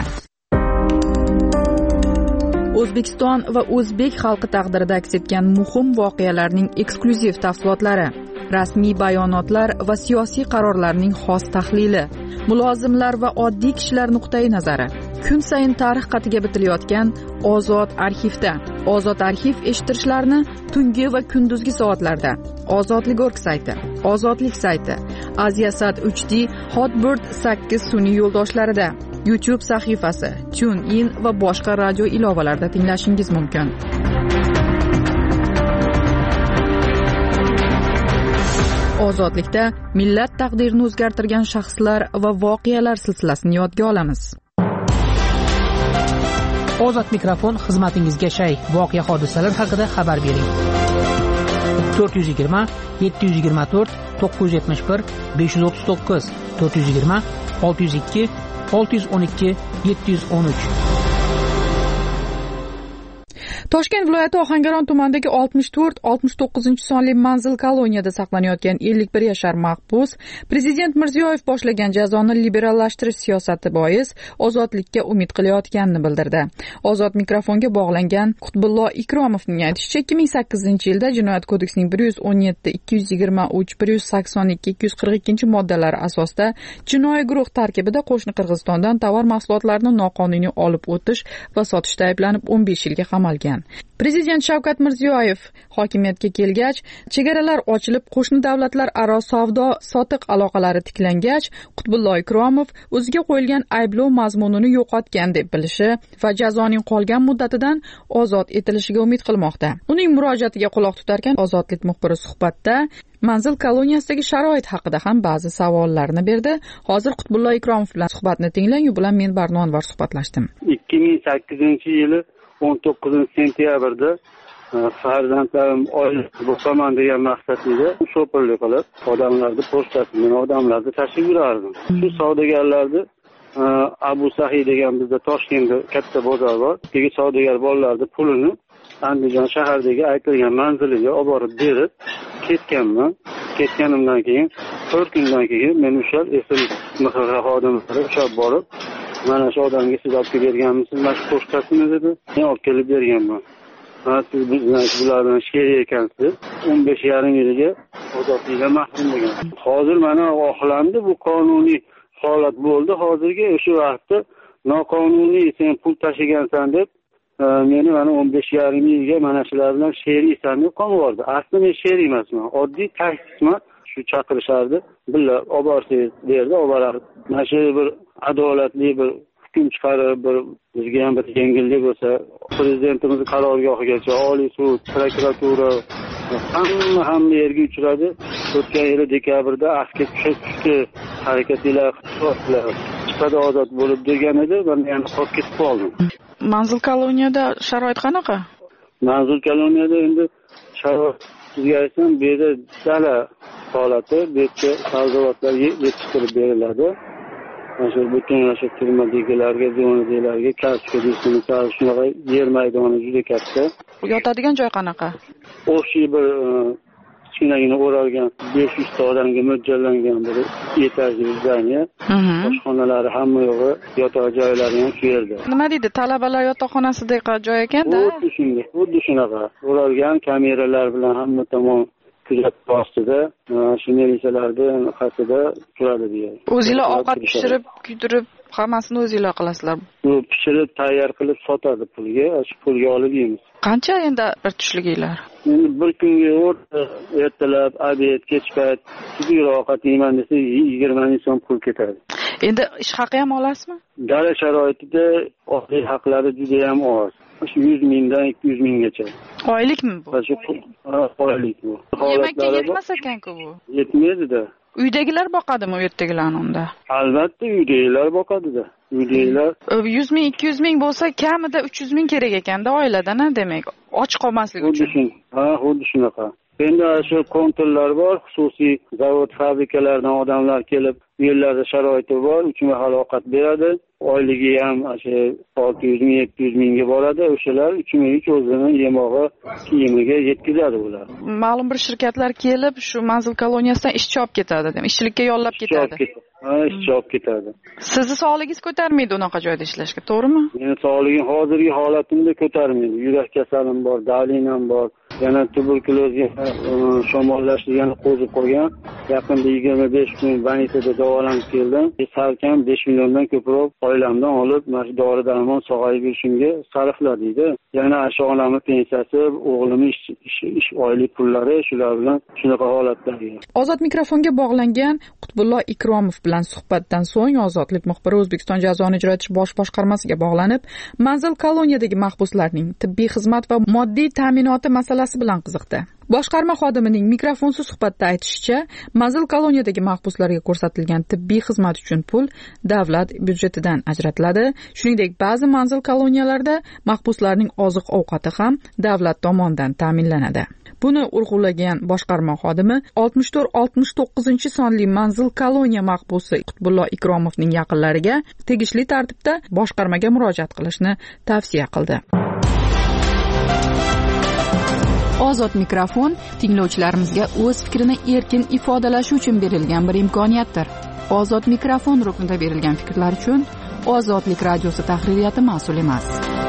O'zbekiston va o'zbek xalqi taqdirida aks etgan muhim voqealarning eksklyuziv tafsilotlari, rasmiy bayonotlar va siyosiy qarorlarning xos tahlili, mulozimlar va oddiy kishilar nuqtai nazari, kun sayin tarix qatiga bitilayotgan Ozod arxivda. Ozod arxiv eshittirishlarni tungi va kunduzgi soatlarda Ozodlik org sayti, Ozodlik sayti, Aziasat uch D, Hotbird sakkiz sun'iy yo'ldoshlarida, YouTube sahifasi, TuneIn va boshqa radio ilovalarida tinglashingiz mumkin. Ozodlikda millat taqdirini o'zgartirgan shaxslar va voqealar silsilasini yodga olamiz. Ozod mikrofon xizmatingizga shay. Voqea hodisalar haqida xabar bering. to'rt yuz yigirma yetti yuz yigirma to'rt to'qqiz yuz yetmish bir besh yuz o'ttiz to'qqiz to'rt yuz yigirma olti yuz ikki olti yuz o'n ikki yetti yuz o'n uch. Toshkent viloyati Ohangaron tumanidagi oltmish to'rt oltmish to'qqizinchi sonli manzil koloniyada saqlanayotgan ellik bir yashar mahbus Prezident Mirziyoyev boshlagan jazoni liberallashtirish siyosati bois ozodlikka umid qilayotganini bildirdi. Ozod mikrofonga bog'langan Qutbullo Ikromovning aytishicha, ikki ming sakkizinchi yilda Jinoyat kodeksining bir yuz o'n yetti ikki yuz yigirma uch bir yuz sakson ikki ikki yuz qirq ikkinchi moddalari asosida jinoiy guruh tarkibida qo'shni Qirg'izistondan tovar mahsulotlarini noqonuniy olib o'tish va sotishda ayblanib o'n besh yilga qamalgan. Prezident Shavkat Mirziyoyev hokimiyatga kelgach, chegaralar ochilib, qo'shni davlatlar aro savdo sotiq aloqalari tiklangach, Qutbullo Ikromov o'ziga qo'yilgan ayblov mazmunini yo'qotgan deb bilishi va jazoning qolgan muddatidan ozod etilishiga umid qilmoqda. Uning murojaatiga quloq tutarkan, Ozodlik muxbiri suhbatda manzil koloniyasidagi sharoit haqida ham ba'zi savollarni berdi. Hozir Qutbullo Ikromov bilan suhbatni tinglang. U bilan men Barno Anvar suhbatlashdim. ikki ming sakkizinchi yili o'n to'qqizinchi sentyabrda farzandlarim oilasi bo'laman degan maqsad edi. Sho'pirlik qilib, odamlarni pochtasidan odamlarni tashib yurardim. Shu savdogarlarni Abu Sahiy degan bizda Toshkentda katta bozor bor. Degi savdogar bolalarning pulini Andijon shahardagi aytilgan manziliga olib borib berib ketganman. Ketganimdan keyin to'rt kundan keyin men o'sha esim M X X xodimlari ushlab borib, mana shu odamga siz olib berganmisiz, mana shu pochtasini dedi. Men olib kelib berganman. Ha, siz bulardan sherik ekansiz. o'n besh yarim yilga ozodlikdan mahrum bo'lgan. Hozir mana oqlandi, bu qonuniy holat bo'ldi. Hozirgi o'sha vaqtda noqonuniy sen pul tashigansan deb meni mana o'n besh yarim yilga mana shular bilan sheriysan deb qon bordi. Aslida men sheriy emasman, oddiy taksisman. Shu chaqirishardi, billa olib borsangiz derdi, olib borardi. Mana shu bir adolatli bir hukm chiqarib, bir bizga ham bir yengillik bo'lsa, prezidentimiz qarorgohigacha Oliy sud, prokuratura hamma hamma yerga uchradi. O'tgan yil dekabrda askar tushdi, harakatlar qilib chiqadi ozod bo'lib degan edi, men yana qolib ketib qoldim. Manzil koloniyada sharoit qanaqa? Manzil koloniyada endi sharoit sizga aytsam, bu yerda dala holati, bu yerda sabzavotlar yetishtirib beriladi. Mana shu butun o'sha turmadagilarga, zonalarga, kartoshka desini, shunaqa yer maydoni juda katta. Yotadigan joy qanaqa? O'sha bir kichkinagina o'ralgan besh yuz ta odamga mo'ljallangan bir etajli zdaniya. Oshxonalari hamma yo'g'i, yotoq joylari ham shu yerda. Nima deydi, talabalar yotoqxonasidek joy ekan-da? Xuddi shunday, xuddi shunaqa. O'ralgan kameralar bilan hamma tomon kuzatuv ostida, shu militsiyalarning qasida turadi bu yer. O'zingizlar ovqat pishirib, kuydirib, hammasini o'zingizlar qilasizlar. Bu pishirib, tayyor qilib sotadi pulga, shu pulga olib yeymiz. Qancha endi bir tushliginglar? Endi bir kunga o'rta ertalab, obed, kech payt tuzukroq ovqat yeyman desa yigirma ming so'm pul ketadi. Endi ish haqi ham olasizmi? Dala sharoitida oylik haqlari juda ham oz. Shu yuz mingdan ikki yuz minggacha. Oylikmi bu? Oylik bu. Yemakka yetmas ekan-ku bu. Yetmaydi-da. Uydagilar boqadimi u yerdagilarni unda? Albatta uydagilar boqadi-da. Uydagilar yuz ming, ikki yuz ming bo'lsa, kamida uch yuz ming kerak ekanda oiladan, demak, och qolmaslik uchun. Xuddi shun. Ha, xuddi shunaqa. Endi shu kontorlar bor, xususiy zavod, fabrikalardan odamlar kelib, bu yerlarda sharoiti bor, uch mahal ovqat beradi. Oyligi ham o'sha olti yuz ming, yetti yuz mingga boradi. O'shalar uch ming uch o'zini yemog'i, kiyimiga yetkazadi ular. Ma'lum bir shirkatlar kelib, shu manzil koloniyasidan ishchi olib ketadi, dem, ishchilikka yollab ketadi. Ha, ishchi olib ketadi. Sizni sog'lig'ingiz ko'tarmaydi unaqa joyda ishlashga, to'g'rimi? Meni sog'lig'im hozirgi holatimda ko'tarmaydi. Yurak kasalim bor, dalinam bor. Yana tuberkulozga shamollashni yana qo'zib qo'ygan. Yaqinda yigirma besh kun больницада davolanib keldim. Salkam besh milliondan ko'proq oilamdan olib, mana shu dori-darmon sog'ayib yurishimga sarfladiydi. Yana shu onamning pensiyasi, o'g'limning ish ish oylik pullari, shular bilan shunaqa holatlarga. Ozod mikrofonga bog'langan Qutbullo Ikromov bilan suhbatdan so'ng Ozodlik muxbiri O'zbekiston jazoni ijro etish bosh boshqarmasiga bog'lanib, manzil koloniyadagi mahbuslarning tibbiy xizmat va moddiy ta'minoti masalasi bilan qiziqdi. Boshqarma xodimining mikrofonsiz suhbatda aytishicha, manzil koloniyadagi mahbuslarga ko'rsatilgan tibbiy xizmat uchun pul davlat byudjetidan ajratiladi. Shuningdek, ba'zi manzil koloniyalarida mahbuslarning oziq-ovqati ham davlat tomonidan ta'minlanadi. Buni urg'ulagan boshqarma xodimi oltmish to'rt oltmish to'qqizinchi sonli manzil koloniya mahbusi Qutbullo Ikromovning yaqinlariga tegishli tartibda boshqarmaga murojaat qilishni tavsiya qildi. Ozod mikrofon tinglovchilarimizga o'z fikrini erkin ifodalashi uchun berilgan bir imkoniyatdir. Ozod mikrofon ruknida berilgan fikrlar uchun Ozodlik radiosi tahririyati mas'ul emas.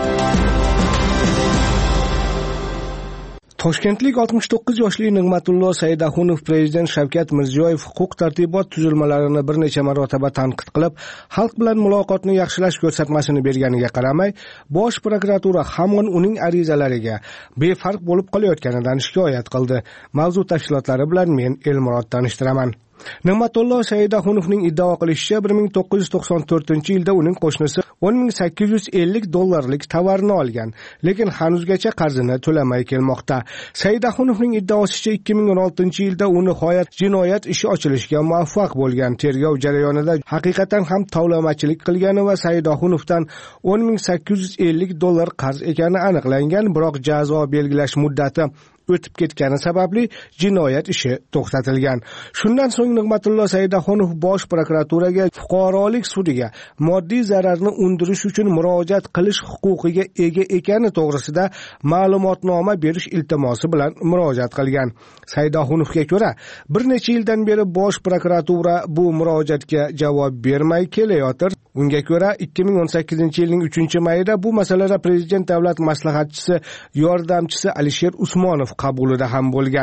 Toshkentlik oltmish to'qqiz yoshli Nig'matullo Saidaxunov prezident Shavkat Mirziyoyev huquq-tartibot tuzilmalarini bir necha marotaba tanqid qilib, xalq bilan muloqotni yaxshilash ko'rsatmasini berganiga qaramay, Bosh prokuratura hamon uning arizalariga befarq bo'lib qolayotganidan shikoyat qildi. Mavzu tafsilotlari bilan men Elmurod tanishtiraman. Nig'matullo Saidaxunovning iddao qilishicha, bir ming to'qqiz yuz to'qson to'rtinchi yilda uning qo'shnisi o'n ming sakkiz yuz ellik dollarlik tovarni olgan, lekin hanuzgacha qarzini to'lamay kelmoqda. Saidaxunovning iddaosicha ikki ming o'n oltinchi yilda u nihoyat jinoyat ishi ochilishga muvaffaq bo'lgan. Tergov jarayonida haqiqatan ham tovlamachilik qilgani va Saidaxunovdan o'n ming sakkiz yuz ellik dollar qarz ekani aniqlangan, biroq jazo belgilash muddati o'tib ketgani sababli jinoyat ishi to'xtatilgan. Shundan so'ng Nig'matullo Saidaxunov Bosh prokuraturaga fuqarolik sudiga moddiy zararni undirish uchun murojaat qilish huquqiga ega ekani to'g'risida ma'lumotnoma berish iltimosi bilan murojaat qilgan. Saidaxunovga ko'ra, bir necha yildan beri Bosh prokuratura bu murojaatga javob bermay kelayotir. Unga ko'ra, ikki ming o'n sakkizinchi yilning uchinchi mayida bu masalada prezident davlat maslahatchisi yordamchisi Alisher Usmonov qabulida ham bo'lgan.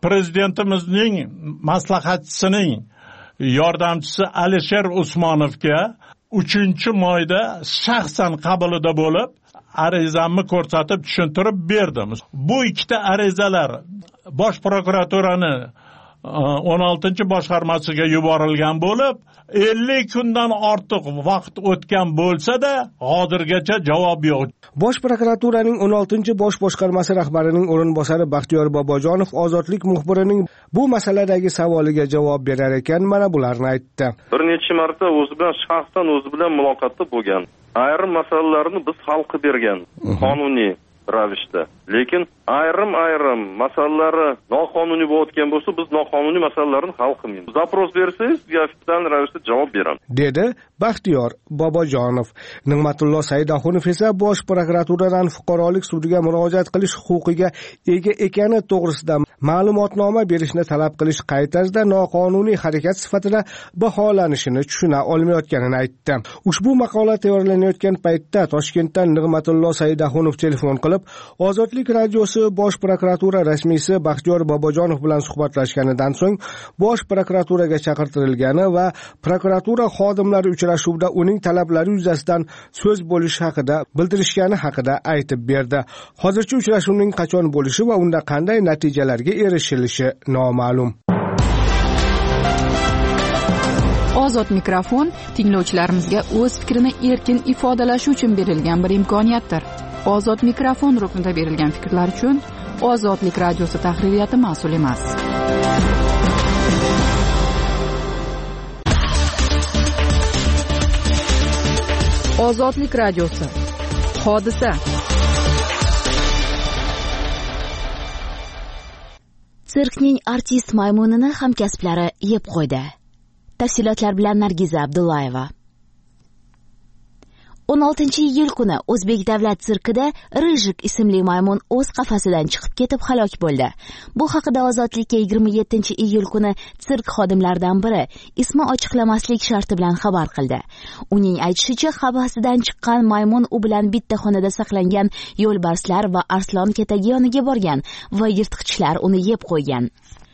prezidentimizning maslahatchisining yordamchisi Alisher Usmonovga uchinchi moyda shaxsan qabulida bo'lib arizamni ko'rsatib tushuntirib berdim. Bu ikkita arizalar Bosh prokuraturani o'n oltinchi boshqarmasiga yuborilgan bo'lib, ellik kundan ortiq vaqt o'tgan bo'lsa-da, hozirgacha javob yo'q. Bosh prokuraturaning o'n oltinchi bosh boshqarmasi rahbarining o'rinbosari Baxtiyor Bobojonov Ozodlik muxbirining bu masaladagi savoliga javob berar ekan, mana bularni aytdi. Bir necha marta o'zi bilan shaxsan o'zi bilan muloqotda bo'lgan. Ayrim masalalarni biz hal qilib bergan, qonuniy ravishda. Lekin ayrim-ayrim masalalari noqonuniy bo'layotgan bo'lsa, biz noqonuniy masalalarni hal qilmaymiz. Zapros bersangiz, ofitsial ravishda javob beraman, dedi Baxtiyor Bobojonov. Nig'matullo Saidaxunov esa Bosh prokuraturadan fuqarolik sudiga murojaat qilish huquqiga ega ekani to'g'risida ma'lumotnoma berishni talab qilish qaytarsida noqonuniy harakat sifatida baholanishini tushuna olmayotganini aytdi. Ushbu maqola tayyorlanayotgan paytda Toshkentdan Nig'matullo Saidaxunov telefon qilib, Ozodlik radiosi Bosh prokuratura rasmiysi Baxtiyor Bobojonov bilan suhbatlashganidan so'ng Bosh prokuraturaga chaqirtirilgani va prokuratura xodimlari uchrashuvda uning talablari yuzasidan so'z bo'lishi haqida bildirishgani haqida aytib berdi. Hozircha uchrashuvning qachon bo'lishi va unda qanday natijalarga erishilishi noma'lum. Ozod mikrofon tinglovchilarimizga o'z fikrini erkin ifodalashi uchun berilgan bir imkoniyatdir. Ozod mikrofon ruknida berilgan fikrlar uchun Ozodlik radiosi tahririyati mas'ul emas. Ozodlik radiosi. Hodisa. Sirkning artist maymunini hamkasblari yeb qo'ydi. Tafsilotlar bilan Nargiza Abdullayeva. o'n oltinchi iyul kuni O'zbek davlat sirkida Rijik ismli maymun o'z qafasidan chiqib ketib halok bo'ldi. Bu haqida Ozodlikka yigirma yettinchi iyul kuni sirk xodimlaridan biri ismi ochiqlamaslik sharti bilan xabar qildi. Uning aytishicha, qafasidan chiqqan maymun u bilan bitta xonada saqlangan yo'lbarslar va arslon ketagi yoniga borgan va yirtqichlar uni yeb qo'ygan.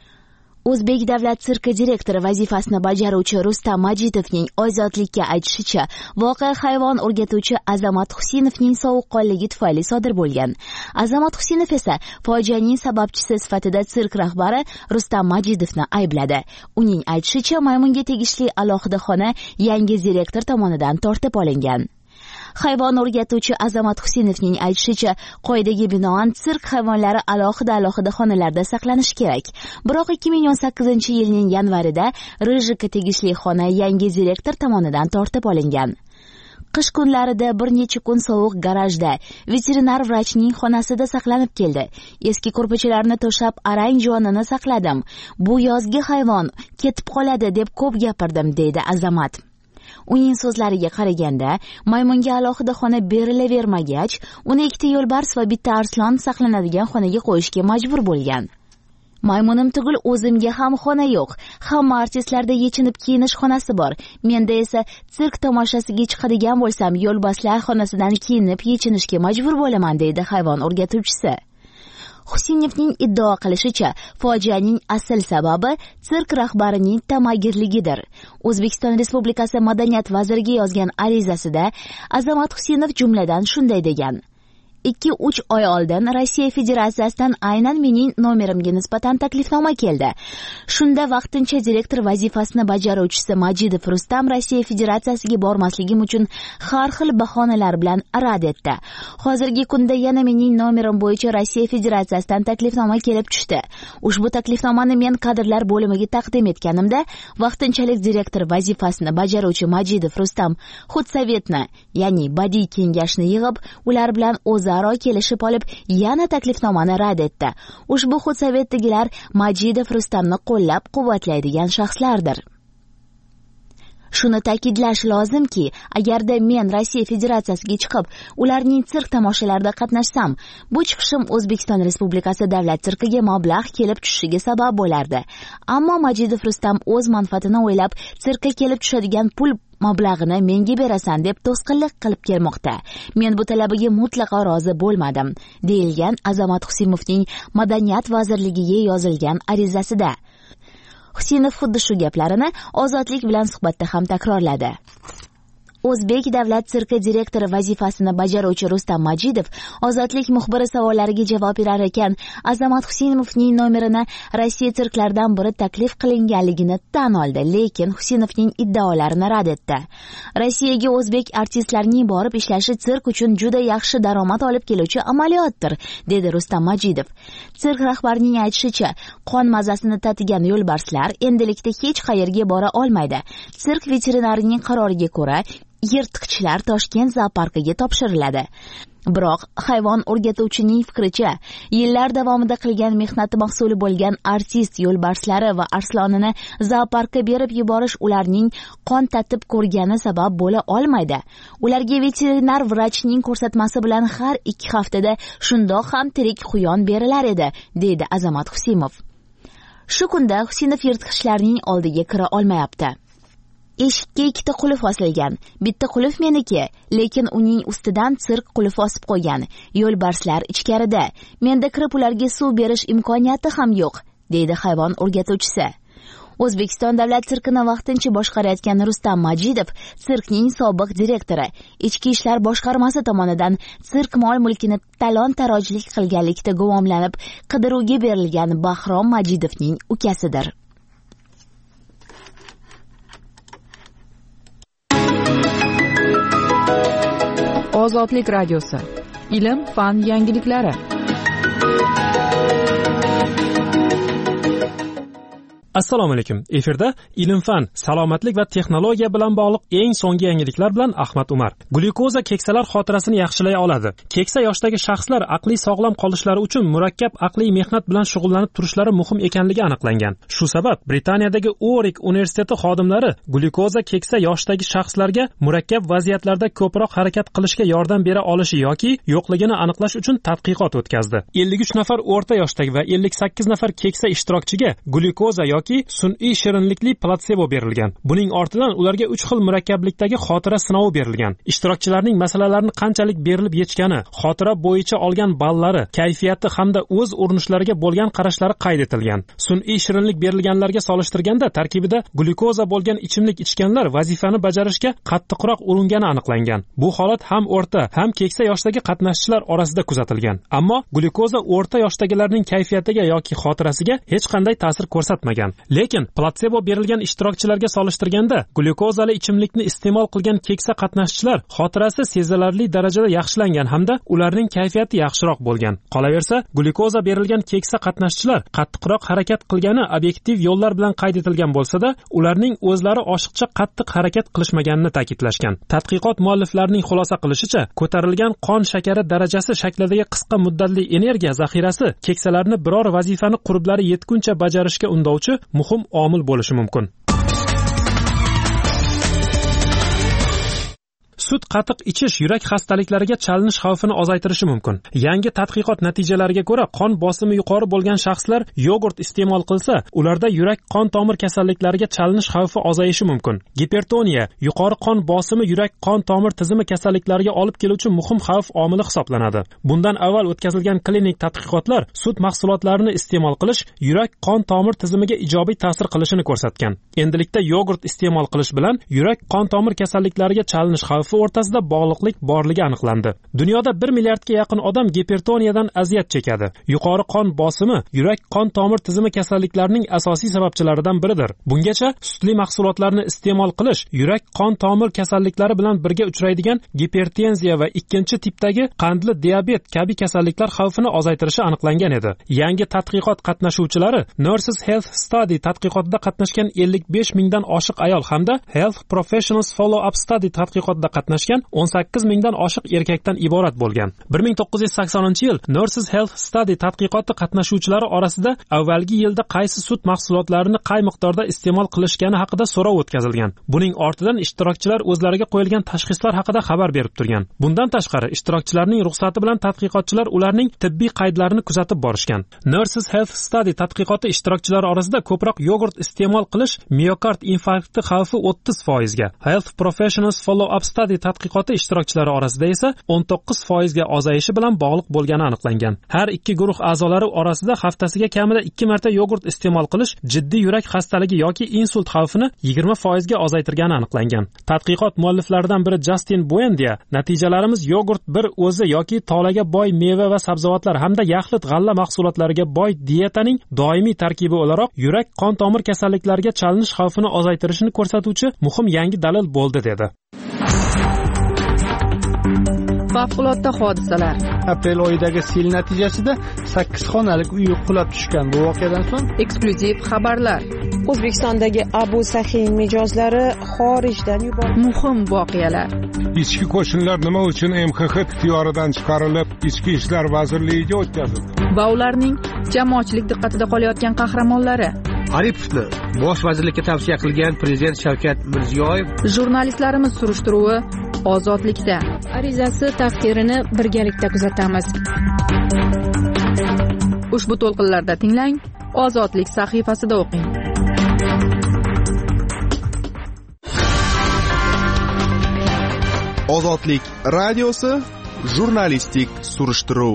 O'zbek davlat sirki direktori vazifasini bajaruvchi Rustam Majidovning Ozodlikka aytishicha, voqea hayvon o'rgatuvchi Azamat Husinovning sovuqqonligi tufayli sodir bo'lgan. Azamat Husinov esa fojianing sababchisi sifatida sirk rahbari Rustam Majidovni aybladi. Uning aytishicha, maymunga tegishli alohida xona yangi direktor tomonidan tortib olingan. Hayvon o'rgatuvchi Azamat Husinovning aytishicha, qoidaga binoan sirk hayvonlari alohida-alohida xonalarda saqlanishi kerak. Biroq ikki ming o'n sakkizinchi yilning yanvarida Rijikka tegishli xona yangi direktor tomonidan tortib olingan. Qish kunlarida bir necha kun sovuq garajda veterinar vrachning xonasida saqlanib keldi. Eski ko'rpachalarni to'shab arang jonini saqladim. Bu yozgi hayvon ketib qoladi deb ko'p gapirdim, deydi Azamat. Uning so'zlariga qaraganda, maymunga alohida xona berilavermagach, uni ikkita yo'lbars va bitta arslon saqlanadigan xonaga qo'yishga majbur bo'lgan. Maymunim tugul o'zimga ham xona yo'q. Hamma artistlarda yechinib kiyinish xonasi bor. Menda esa sirk tomoshasiga chiqadigan bo'lsam, yo'lbarslar xonasidan kiyinib yechinishga majbur bo'laman, deydi hayvon o'rgatuvchisi. Husinovning iddao qilishicha, fojianing asl sababi sirk rahbarining tamagirligidir. O'zbekiston Respublikasi Madaniyat vaziriga yozgan arizasida Azamat Husinov jumladan shunday degan: ikki uch oy oldin Rossiya Federatsiyasidan aynan mening nomerimga nisbatan taklifnoma keldi. Shunda vaqtincha direktor vazifasini bajaruvchisi Majidov Rustam Rossiya Federatsiyasiga bormasligim uchun har xil bahonalar bilan rad etdi. Hozirgi kunda yana mening nomerim bo'yicha Rossiya Federatsiyasidan taklifnoma kelib tushdi. Ushbu taklifnomani men kadrlar bo'limiga taqdim etganimda, vaqtinchalik direktor vazifasini bajaruvchi Majidov Rustam xudsovetni, ya'ni badiiy kengashni yig'ib, ular bilan o'z zaro kelishib olib, yana taklifnomani rad etdi. Ushbu xudsovetdagilar Majidov Rustamni qo'llab-quvvatlaydigan shaxslardir. Shuni ta'kidlash lozimki, agarda men Rossiya Federatsiyasiga chiqib, ularning sirk tomoshalarida qatnashsam, bu chiqishim O'zbekiston Respublikasi davlat sirkiga mablag' kelib tushishiga sabab bo'lardi. Ammo Majidov Rustam o'z manfaatini o'ylab, sirkka kelib tushadigan pul mablag'ini menga berasan deb to'sqinlik qilib kelmoqda. Men bu talabiga mutlaqo rozi bo'lmadim, deyilgan Azamat Husimovning Madaniyat vazirligiga yozilgan arizasida. Husinov xuddi shu gaplarini Ozodlik bilan suhbatda ham takrorladi. O'zbek davlat sirki direktori vazifasini bajaruvchi Rustam Majidov Ozodlik muxbiri savollariga javob berar ekan, Azamat Husinovning nomerini Rossiya sirklaridan biri taklif qilinganligini tan oldi, lekin Husinovning iddaolarini rad etdi. Rossiyaga o'zbek artistlarining borib ishlashi sirk uchun juda yaxshi daromad olib keluvchi amaliyotdir, dedi Rustam Majidov. Sirk rahbarining aytishicha, qon mazasini tatigan yo'lbarslar endilikda hech qayerga bora olmaydi. Sirk veterinarining qaroriga ko'ra yirtqichlar Toshkent zooparkiga topshiriladi. Biroq hayvon o'rgatuvchining fikricha, yillar davomida qilgan mehnati mahsuli bo'lgan artist yo'lbarslari va arslonini zooparkka berib yuborish ularning qon tatib ko'rgani sabab bo'la olmaydi. Ularga veterinar vrachning ko'rsatmasi bilan har ikki haftada shundoq ham tirik quyon berilar edi, deydi Azamat Husimov. Shu kunda Husinov yirtqichlarning oldiga kira olmayapti. Eshikka ikkita qulf osilgan. Bitta qulf meniki, lekin uning ustidan sirk qulf osib qo'ygan. Yo'lbarslar ichkarida. Menda kirib ularga suv berish imkoniyati ham yo'q, deydi hayvon o'rgatuvchisi. O'zbekiston davlat sirkini vaqtincha boshqarayotgan Rustam Majidov sirkning sobiq direktori, Ichki ishlar boshqarmasi tomonidan sirk mol-mulkini talon-tarojlik qilganlikda gumonlanib, qidiruvga berilgan Bahrom Majidovning ukasidir. Ozodlik radiosi. Ilm, fan yangiliklari. Assalomu alaykum. Efirda ilm fan, salomatlik va texnologiya bilan bog'liq eng so'nggi yangiliklar bilan Ahmad Umar. Glyukoza keksalar xotirasini yaxshilay oladi. Keksa yoshdagi shaxslar aqliy sog'lom qolishlari uchun murakkab aqliy mehnat bilan shug'ullanib turishlari muhim ekanligi aniqlangan. Shu sabab Britaniyadagi Warwick universiteti xodimlari glyukoza keksa yoshdagi shaxslarga murakkab vaziyatlarda ko'proq harakat qilishga yordam bera olishi yoki yo'qligini aniqlash uchun tadqiqot o'tkazdi. ellik uch nafar o'rta yoshdagi va ellik sakkiz nafar keksa ishtirokchiga glyukoza yoki sun'iy shirinlikli platsebo berilgan. Buning ortidan ularga uch xil murakkablikdagi xotira sinovi berilgan. Ishtirokchilarning masalalarni qanchalik berilib yechgani, xotira bo'yicha olgan ballari, kayfiyati hamda o'z urinishlariga bo'lgan qarashlari qayd etilgan. Sun'iy shirinlik berilganlarga solishtirganda tarkibida glyukoza bo'lgan ichimlik ichganlar vazifani bajarishga qattiqroq uringani aniqlangan. Bu holat ham o'rta, ham keksa yoshdagi qatnashchilar orasida kuzatilgan. Ammo glyukoza o'rta yoshdagilarning kayfiyatiga yoki xotirasiga hech qanday ta'sir ko'rsatmagan. Lekin platsebo berilgan ishtirokchilarga solishtirganda glyukozali ichimlikni iste'mol qilgan keksa qatnashchilar xotirasi sezilarli darajada yaxshilangan hamda ularning kayfiyati yaxshiroq bo'lgan. Qolaversa, glyukoza berilgan keksa qatnashchilar qattiqroq harakat qilgani obyektiv yo'llar bilan qayd etilgan bo'lsa-da, ularning o'zlari oshiqcha qattiq harakat qilishmaganini ta'kidlashgan. Tadqiqot mualliflarining xulosa qilishicha, ko'tarilgan qon shakari darajasi shaklidagi qisqa muddatli energiya zaxirasi keksalarni biror vazifani qurblari yetguncha bajarishga undovchi muhim omil bo'lishi mumkin. Sut qatiq ichish yurak xastaliklariga chalinish xavfini ozaytirishi mumkin. Yangi tadqiqot natijalariga ko'ra, qon bosimi yuqori bo'lgan shaxslar yogurt iste'mol qilsa, ularda yurak qon tomir kasalliklariga chalinish xavfi ozayishi mumkin. Gipertoniya, yuqori qon bosimi yurak qon tomir tizimi kasalliklariga olib keluvchi muhim xavf omili hisoblanadi. Bundan avval o'tkazilgan klinik tadqiqotlar sut mahsulotlarini iste'mol qilish yurak qon tomir tizimiga ijobiy ta'sir qilishini ko'rsatgan. Endilikda yogurt iste'mol qilish bilan yurak qon tomir kasalliklariga chalinish xavfi o'rtasida bog'liqlik borligi aniqlandi. Dunyoda bir milliardga yaqin odam gipertoniyadan aziyat chekadi. Yuqori qon bosimi yurak qon tomir tizimi kasalliklarining asosiy sababchilaridan biridir. Bungacha sutli mahsulotlarni iste'mol qilish yurak qon tomir kasalliklari bilan birga uchraydigan gipertenziya va ikkinchi tipdagi qandli diabet kabi kasalliklar xavfini ozaytirishi aniqlangan edi. Yangi tadqiqot qatnashuvchilari Nurses Health Study tadqiqotida qatnashgan ellik besh mingdan oshiq ayol hamda Health Professionals Follow Up Study tadqiqotida qatnashgan o'n sakkiz mingdan oshiq erkakdan iborat bo'lgan. bir ming to'qqiz yuz saksoninchi yil Nurses Health Study tadqiqoti qatnashuvchilari orasida avvalgi yilda qaysi sut mahsulotlarini qay miqdorda iste'mol qilishgani haqida so'rov o'tkazilgan. Buning ortidan ishtirokchilar o'zlariga qo'yilgan tashxislar haqida xabar berib turgan. Bundan tashqari ishtirokchilarning ruxsati bilan tadqiqotchilar ularning tibbiy qaydlarini kuzatib borishgan. Nurses Health Study tadqiqoti ishtirokchilari orasida ko'proq yogurt iste'mol qilish miokard infarkti xavfi o'ttiz foizga, Health Professionals Follow-up Study tadqiqoti ishtirokchilari orasida esa o'n to'qqiz foizga ozayishi bilan bog'liq bo'lgani aniqlangan. Har ikki guruh a'zolari orasida haftasiga kamida ikki marta yogurt iste'mol qilish jiddiy yurak xastaligi yoki insult xavfini yigirma foizga ozaytirgani aniqlangan. Tadqiqot mualliflaridan biri Justin Buendia, natijalarimiz yogurt bir o'zi yoki tolaga boy meva va sabzavotlar hamda yaxlit g'alla mahsulotlariga boy diyetaning doimiy tarkibi o'laroq yurak qon tomir kasalliklariga chalinish xavfini ozaytirishini ko'rsatuvchi muhim yangi dalil bo'ldi dedi. Favqulodda hodisalar. Aprel oyidagi sel natijasida sakkiz xonalik uy qulab tushgan. Bu voqeadan so'ng eksklyuziv xabarlar. O'zbekistondagi Abu Sahiy mijozlari xorijdan yuborildi. Muhim voqealar. Ichki qo'shinlar nima uchun M X X ixtiyoridan chiqarilib, Ichki ishlar vazirligiga o'tkazildi? Va ularning jamoatchilik diqqatida qolayotgan qahramonlari. Aripovni bosh vazirlikka tavsiya qilgan prezident Shavkat Mirziyoyev. Jurnalistlarimiz surishtiruvi ozodlikda. Arizasi taqdirini birgalikda kuzatamiz. Ushbu to'lqinlarda tinglang, Ozodlik sahifasida o'qing. Ozodlik radiosi jurnalistik surishtiruv.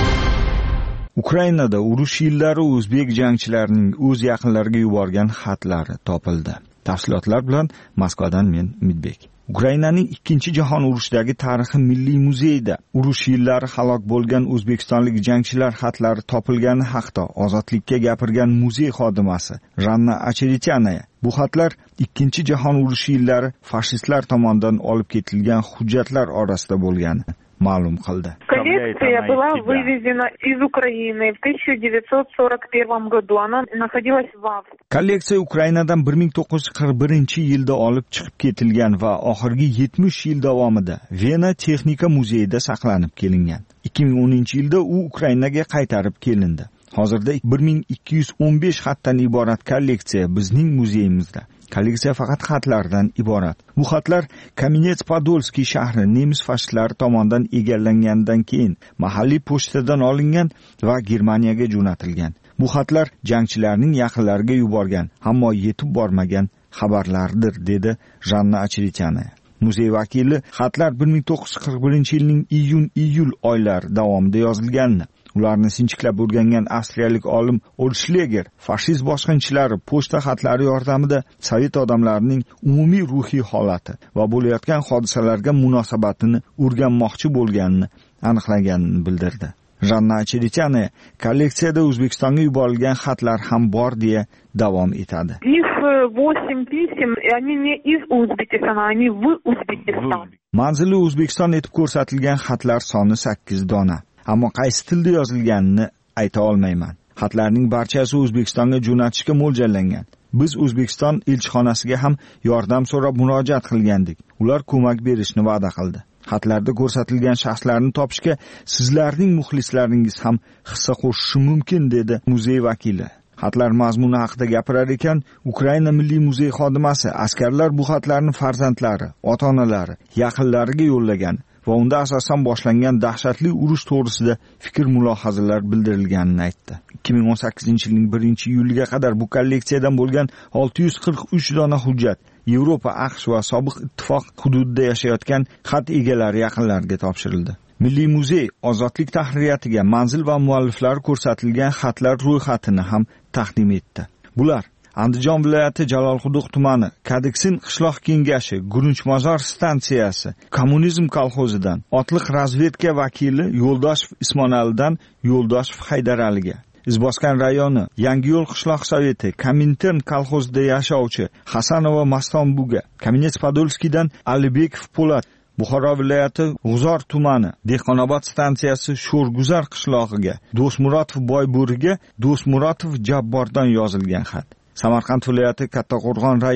Ukrainada urush yillari o'zbek jangchilarining o'z yaqinlariga yuborgan xatlari topildi. Tafsilotlar bilan Moskvadan men Umidbek. Ukrainaning ikkinchi jahon urushidagi tarixi milliy muzeyida urush yillari halok bo'lgan o'zbekistonlik jangchilar xatlari topilgani haqida ozodlikka gapirgan muzey xodimasi Janna Acherityana bu xatlar ikkinchi jahon urushi yillari fashistlar tomonidan olib ketilgan hujjatlar orasida bo'lgani ma'lum qildi. Коллекция была вывезена из Украины в тысяча девятьсот сорок первом году. Она находилась в Австрии. Kolleksiya Ukrainadan bir ming to'qqiz yuz qirq birinchi yilda olib chiqib ketilgan va oxirgi yetmish yil davomida Vena texnika muzeyida saqlanib kelingan. ikki ming o'ninchi yilda u Ukrainaga qaytarib kelindi. Hozirda bir ming ikki yuz o'n besh xatdan iborat kolleksiya bizning muzeyimizda. Kolleksiya faqat xatlardan iborat. Bu xatlar Kamenets-Podolskiy shahri nemis fashistlari tomonidan egallangandan keyin mahalliy pochtadan olingan va Germaniyaga jo'natilgan. Bu xatlar jangchilarning yaqinlariga yuborgan, ammo yetib bormagan xabarlardir, dedi Janna Acherityana. Muzey vakili xatlar bir ming to'qqiz yuz qirq birinchi yilning iyun-iyul oylari davomida yozilganini, ularni sinchiklab o'rgangan avstriyalik olim Olshleger fashist bosqinchilari pochta xatlari yordamida sovet odamlarining umumiy ruhiy holati va bo'layotgan hodisalarga munosabatini o'rganmoqchi bo'lganini aniqlaganini bildirdi. Janna Acherityana kolleksiyada O'zbekistonga yuborilgan xatlar ham bor deya davom etadi. восемь писем, и они не из Узбекистана, они в Узбекистан. Manzili O'zbekiston etib ko'rsatilgan xatlar soni sakkiz dona. Ammo qaysi tilda yozilganini ayta olmayman. Xatlarning barchasi O'zbekistonga jo'natishga mo'ljallangan. Biz O'zbekiston elchixonasiga ham yordam so'rab murojaat qilgandik. Ular ko'mak berishni va'da qildi. Xatlarda ko'rsatilgan shaxslarni topishga sizlarning muxlislaringiz ham hissa qo'shishi mumkin, dedi muzey vakili. Xatlar mazmuni haqida gapirar ekan, Ukraina Milliy muzey xodimasi askarlar bu xatlarni farzandlari, ota-onalari, yaqinlariga yo'llagan va unda asosan boshlangan dahshatli urush to'g'risida fikr-mulohazalar bildirilganini aytdi. ikki ming o'n sakkizinchi yilning birinchi iyuliga qadar bu kolleksiyadan bo'lgan olti yuz qirq uch dona hujjat Yevropa, AQSh va sobiq ittifoq hududida yashayotgan xat egalari yaqinlariga topshirildi. Milliy muzey ozodlik tahririyatiga manzil va mualliflari ko'rsatilgan xatlar ro'yxatini ham taqdim etdi. Bular Andijon viloyati Jalolquduq tumani Kadiksin qishloq kengashi Gurunchmozor stansiyasi Kommunizm kolxozidan Otliq razvedka vakili Yo'ldoshev Ismonalidan Yo'ldoshev Haydaraliga, Izboskan rayoni Yangiyo'l qishloq soveti Komintern kolxozida yashovchi Hasanova Mastonbuga, Kamenets-Podolskiydan Alibekov Po'lat, Buxoro viloyati G'uzor tumani Dehqonobod stansiyasi Sho'rguzar qishlog'iga Do'stmurodov Boybo'riga Do'stmurodov Jabbordan yozilgan xat. Samarqand viloyati Kattaqo'rg'on rayoni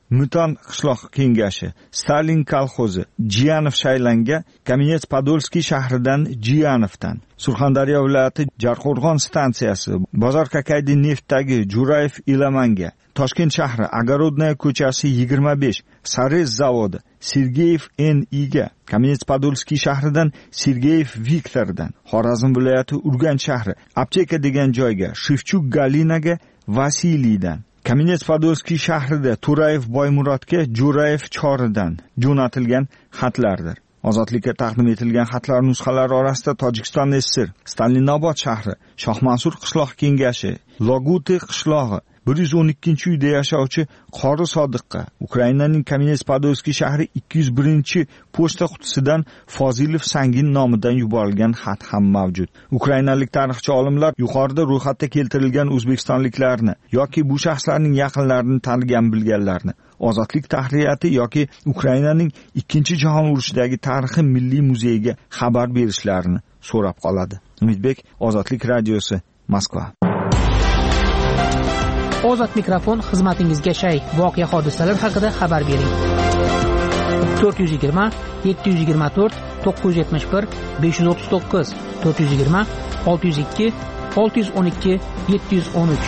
Mutan qishloq kengashi, Stalin kolxozi, Jiyanov Shaylanga, Kamenets-Podolskiy shahridan Jiyanovdan, Surxondaryo viloyati Jarqo'rg'on stansiyasi, Bozor Kakaydi neftdagi Jurayev Ilamanga, Toshkent shahri Agarodnaya ko'chasi yigirma besh, Sarez zavodi, Sergeyev N iga, Kamenets-Podolskiy shahridan Sergeyev Viktordan, Xorazm viloyati Urganch shahri Apteka degan joyga Shevchuk Galinaga Vasiliydan, Kamenets-Podolskiy shahrida To'rayev Boymurodga Jo'rayev Choridan jo'natilgan xatlardir. Ozodlikka taqdim etilgan xatlar nusxalari orasida Tojikiston S S R, Stalinobod shahri, Shohmansur qishloq kengashi, Loguti qishlog'i, bir yuz o'n ikkinchi uyda yashovchi Qori Sodiqqa, Ukrainaning Kamenets-Podolskiy shahri ikki yuz birinchi pochta qutisidan Fozilov Sangin nomidan yuborilgan xat ham mavjud. Ukrainalik tarixchi olimlar yuqorida ro'yxatda keltirilgan o'zbekistonliklarni yoki bu shaxslarning yaqinlarini tanigan bilganlarni Ozodlik tahriyati yoki Ukrainaning ikkinchi jahon urushidagi tarixi milliy muzeyiga xabar berishlarini so'rab qoladi. Umidbek, Ozodlik radiosi, Moskva. Ozod mikrofon xizmatingizga shay. Voqea hodisalar haqida xabar bering. to'rt yuz yigirma yetti yuz yigirma to'rt to'qqiz yuz yetmish bir besh yuz o'ttiz to'qqiz to'rt yuz yigirma olti yuz ikki olti yuz o'n ikki yetti yuz o'n uch.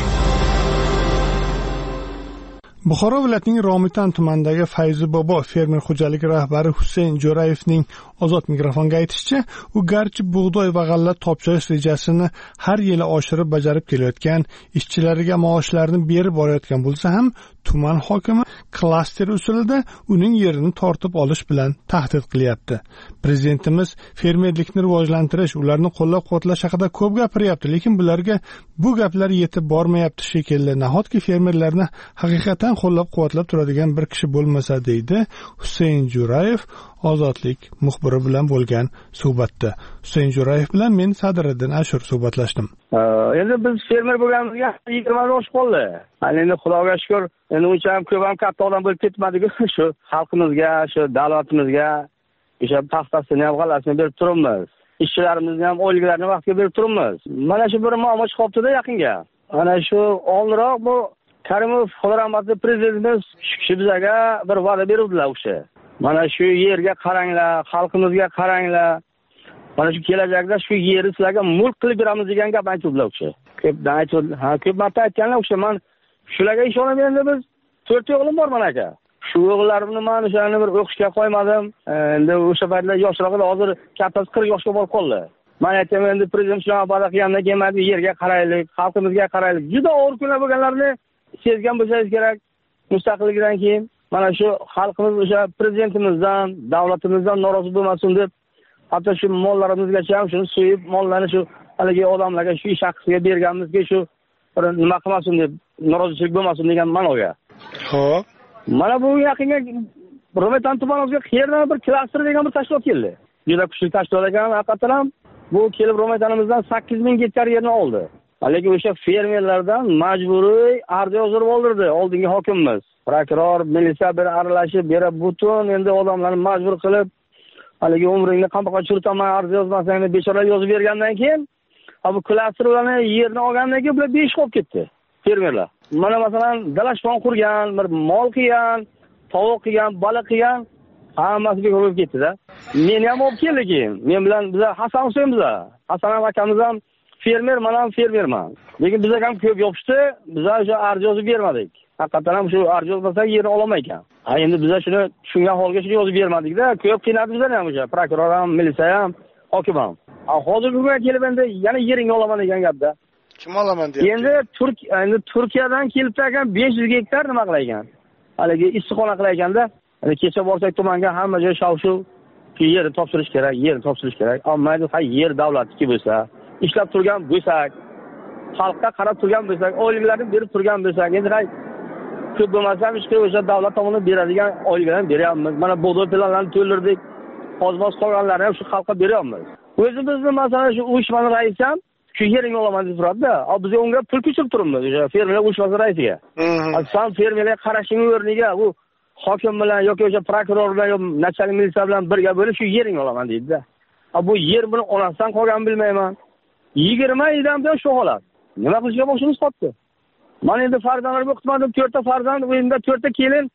Buxoro viloyatining Romitan tumanidagi Fayzi Bobo fermer xo'jaligi rahbari Husayn Jo'rayevning Ozod mikrofonga aytishicha, u garchi bug'doy va g'alla topshirish rejasini har yili oshirib bajarib kelayotgan, ishchilariga maoshlarini berib borayotgan bo'lsa ham, tuman hokimi klaster usulida uning yerini tortib olish bilan tahdid qilyapti. Prezidentimiz fermerlikni rivojlantirish, ularni qo'llab-quvvatlash haqida ko'p gapiryapti, lekin bularga bu gaplar yetib bormayapti shekilli. Nahotki fermerlarni haqiqatan qo'llab-quvvatlab turadigan bir kishi bo'lmasa, deydi Husayn Jo'rayev Ozodlik muxbiri bilan bo'lgan suhbatda. Husayn Jo'rayev bilan men Sadriddin Ashur suhbatlashdim. Endi biz fermer bo'lganimizga yigirma yil oshib qoldi. Endi Xudoga shukr, endi uncha ham ko'p ham katta odam bo'lib ketmadik-ku, shu xalqimizga, shu davlatimizga o'sha paxtasini ham g'allasini berib turibmiz. Ishchilarimizni ham oyliklarini vaqtga berib turibmiz. Mana shu bir muammo chiqibdi-da yaqinga. Mana shu oldinroq bu Karimov rahmatli prezidentimiz shu kishi bizga bir va'da beruvdilar o'sha. Mana shu yerga qaranglar, xalqimizga qaranglar. Mana shu kelajakda shu yerni sizlarga mulk qilib beramiz degan gap aytuvdilar o'sha. Ko'p aytuvdi, ha ko'p marta aytganlar o'sha. Men shularga ishonib endi biz to'rt o'g'lim bor mana aka. Shu o'g'illarimni men o'shani bir o'qishga qo'ymadim. Endi o'sha paytlar yoshroq edi, hozir kattasi qirq yoshga borib qoldi. Men aytaman endi prezident shunaqa va'da qilgandan keyin men yerga qaraylik, xalqimizga qaraylik. Juda og'ir kunlar bo'lganlarni sezgan bo'lsangiz kerak. Mustaqillikdan keyin mana shu xalqimiz o'sha prezidentimizdan, davlatimizdan norozi bo'lmasin deb, hatto shu mollarimizgacha ham shuni so'yib, mollarni shu haligi odamlarga shu shaxsga berganmizga shu nima qilmasin deb, norozichilik bo'lmasin degan ma'noga. Xo'p. Mana bu yaqinga Romitan tumanimizga qayerdan bir klaster degan bir tashkilot keldi. Juda kuchli tashkilot ekan, haqiqatan ham bu kelib Romitanimizdan sakkiz ming gektar yerni oldi. Lekin o'sha fermerlardan majburiy arz yozdirib oldirdi oldingi hokimimiz. Prokuror, militsiya bir aralashib, berib butun endi odamlarni majbur qilib, haligi umringni qamoqqa chirtaman, arz yozmasang deb bechora yozib bergandan keyin, bu klaster ularni yerni olgandan keyin bular besh qolib ketdi fermerlar. Mana masalan, dalashpon qurgan, bir mol qilgan, tovuq qilgan, baliq qilgan, hammasi bekor bo'lib ketdi-da. Meni ham olib keldi keyin. Men bilan biz Hasan Husayn biz. Hasan akamiz ham fermer, men ham fermerman. Lekin bizga ham ko'p yopishdi, biz o'sha arz yozib bermadik. Haqiqatan ham shu arz yozmasa yerni ololmay ekan. Ha endi biz shuni tushungan holga shuni yozib bermadik-da, ko'p qiynadi bizlarni ham o'sha prokuror ham, militsiya ham, hokim ham. Ha hozirgi kunga kelib endi yana yeringni olaman degan gapda. Kim olaman deyapti? Endi Turk endi Turkiyadan kelib ekan besh yuz gektar nima qilaygan? Haligi issiqxona qilayotganda, endi kecha borsak tumanga hamma joy shav-shuv, yerni topshirish kerak, yerni topshirish kerak. Ammo ha yer davlatniki bo'lsa, ishlab turgan bo'lsak, xalqqa qarab turgan bo'lsak, oyliklarni berib turgan bo'lsak, endi hay ko'p bo'lmasa ham ishga o'sha davlat tomonidan beradigan oyliklarni beryapmiz. Mana bug'doy planlarini to'ldirdik. Ozmoz qolganlarni ham shu xalqqa beryapmiz. O'zimizni masalan shu uyushmani raisi ham shu yeringni olaman deb turadi-da. Biz unga pul ko'chirib turibmiz o'sha fermerlar uyushmasi raisiga. San fermerlarga qarashing o'rniga u hokim bilan yoki o'sha prokuror bilan yoki nachalik militsiya bilan birga bo'lib shu yeringni olaman deydi-da. Bu yer buni onasidan qolgan bilmayman. yigirma yildan beri shu holat. Nima qilishga boshimiz qotdi? Men endi farzandlarga o'qitmadim, to'rtta farzand, endi to'rtta kelin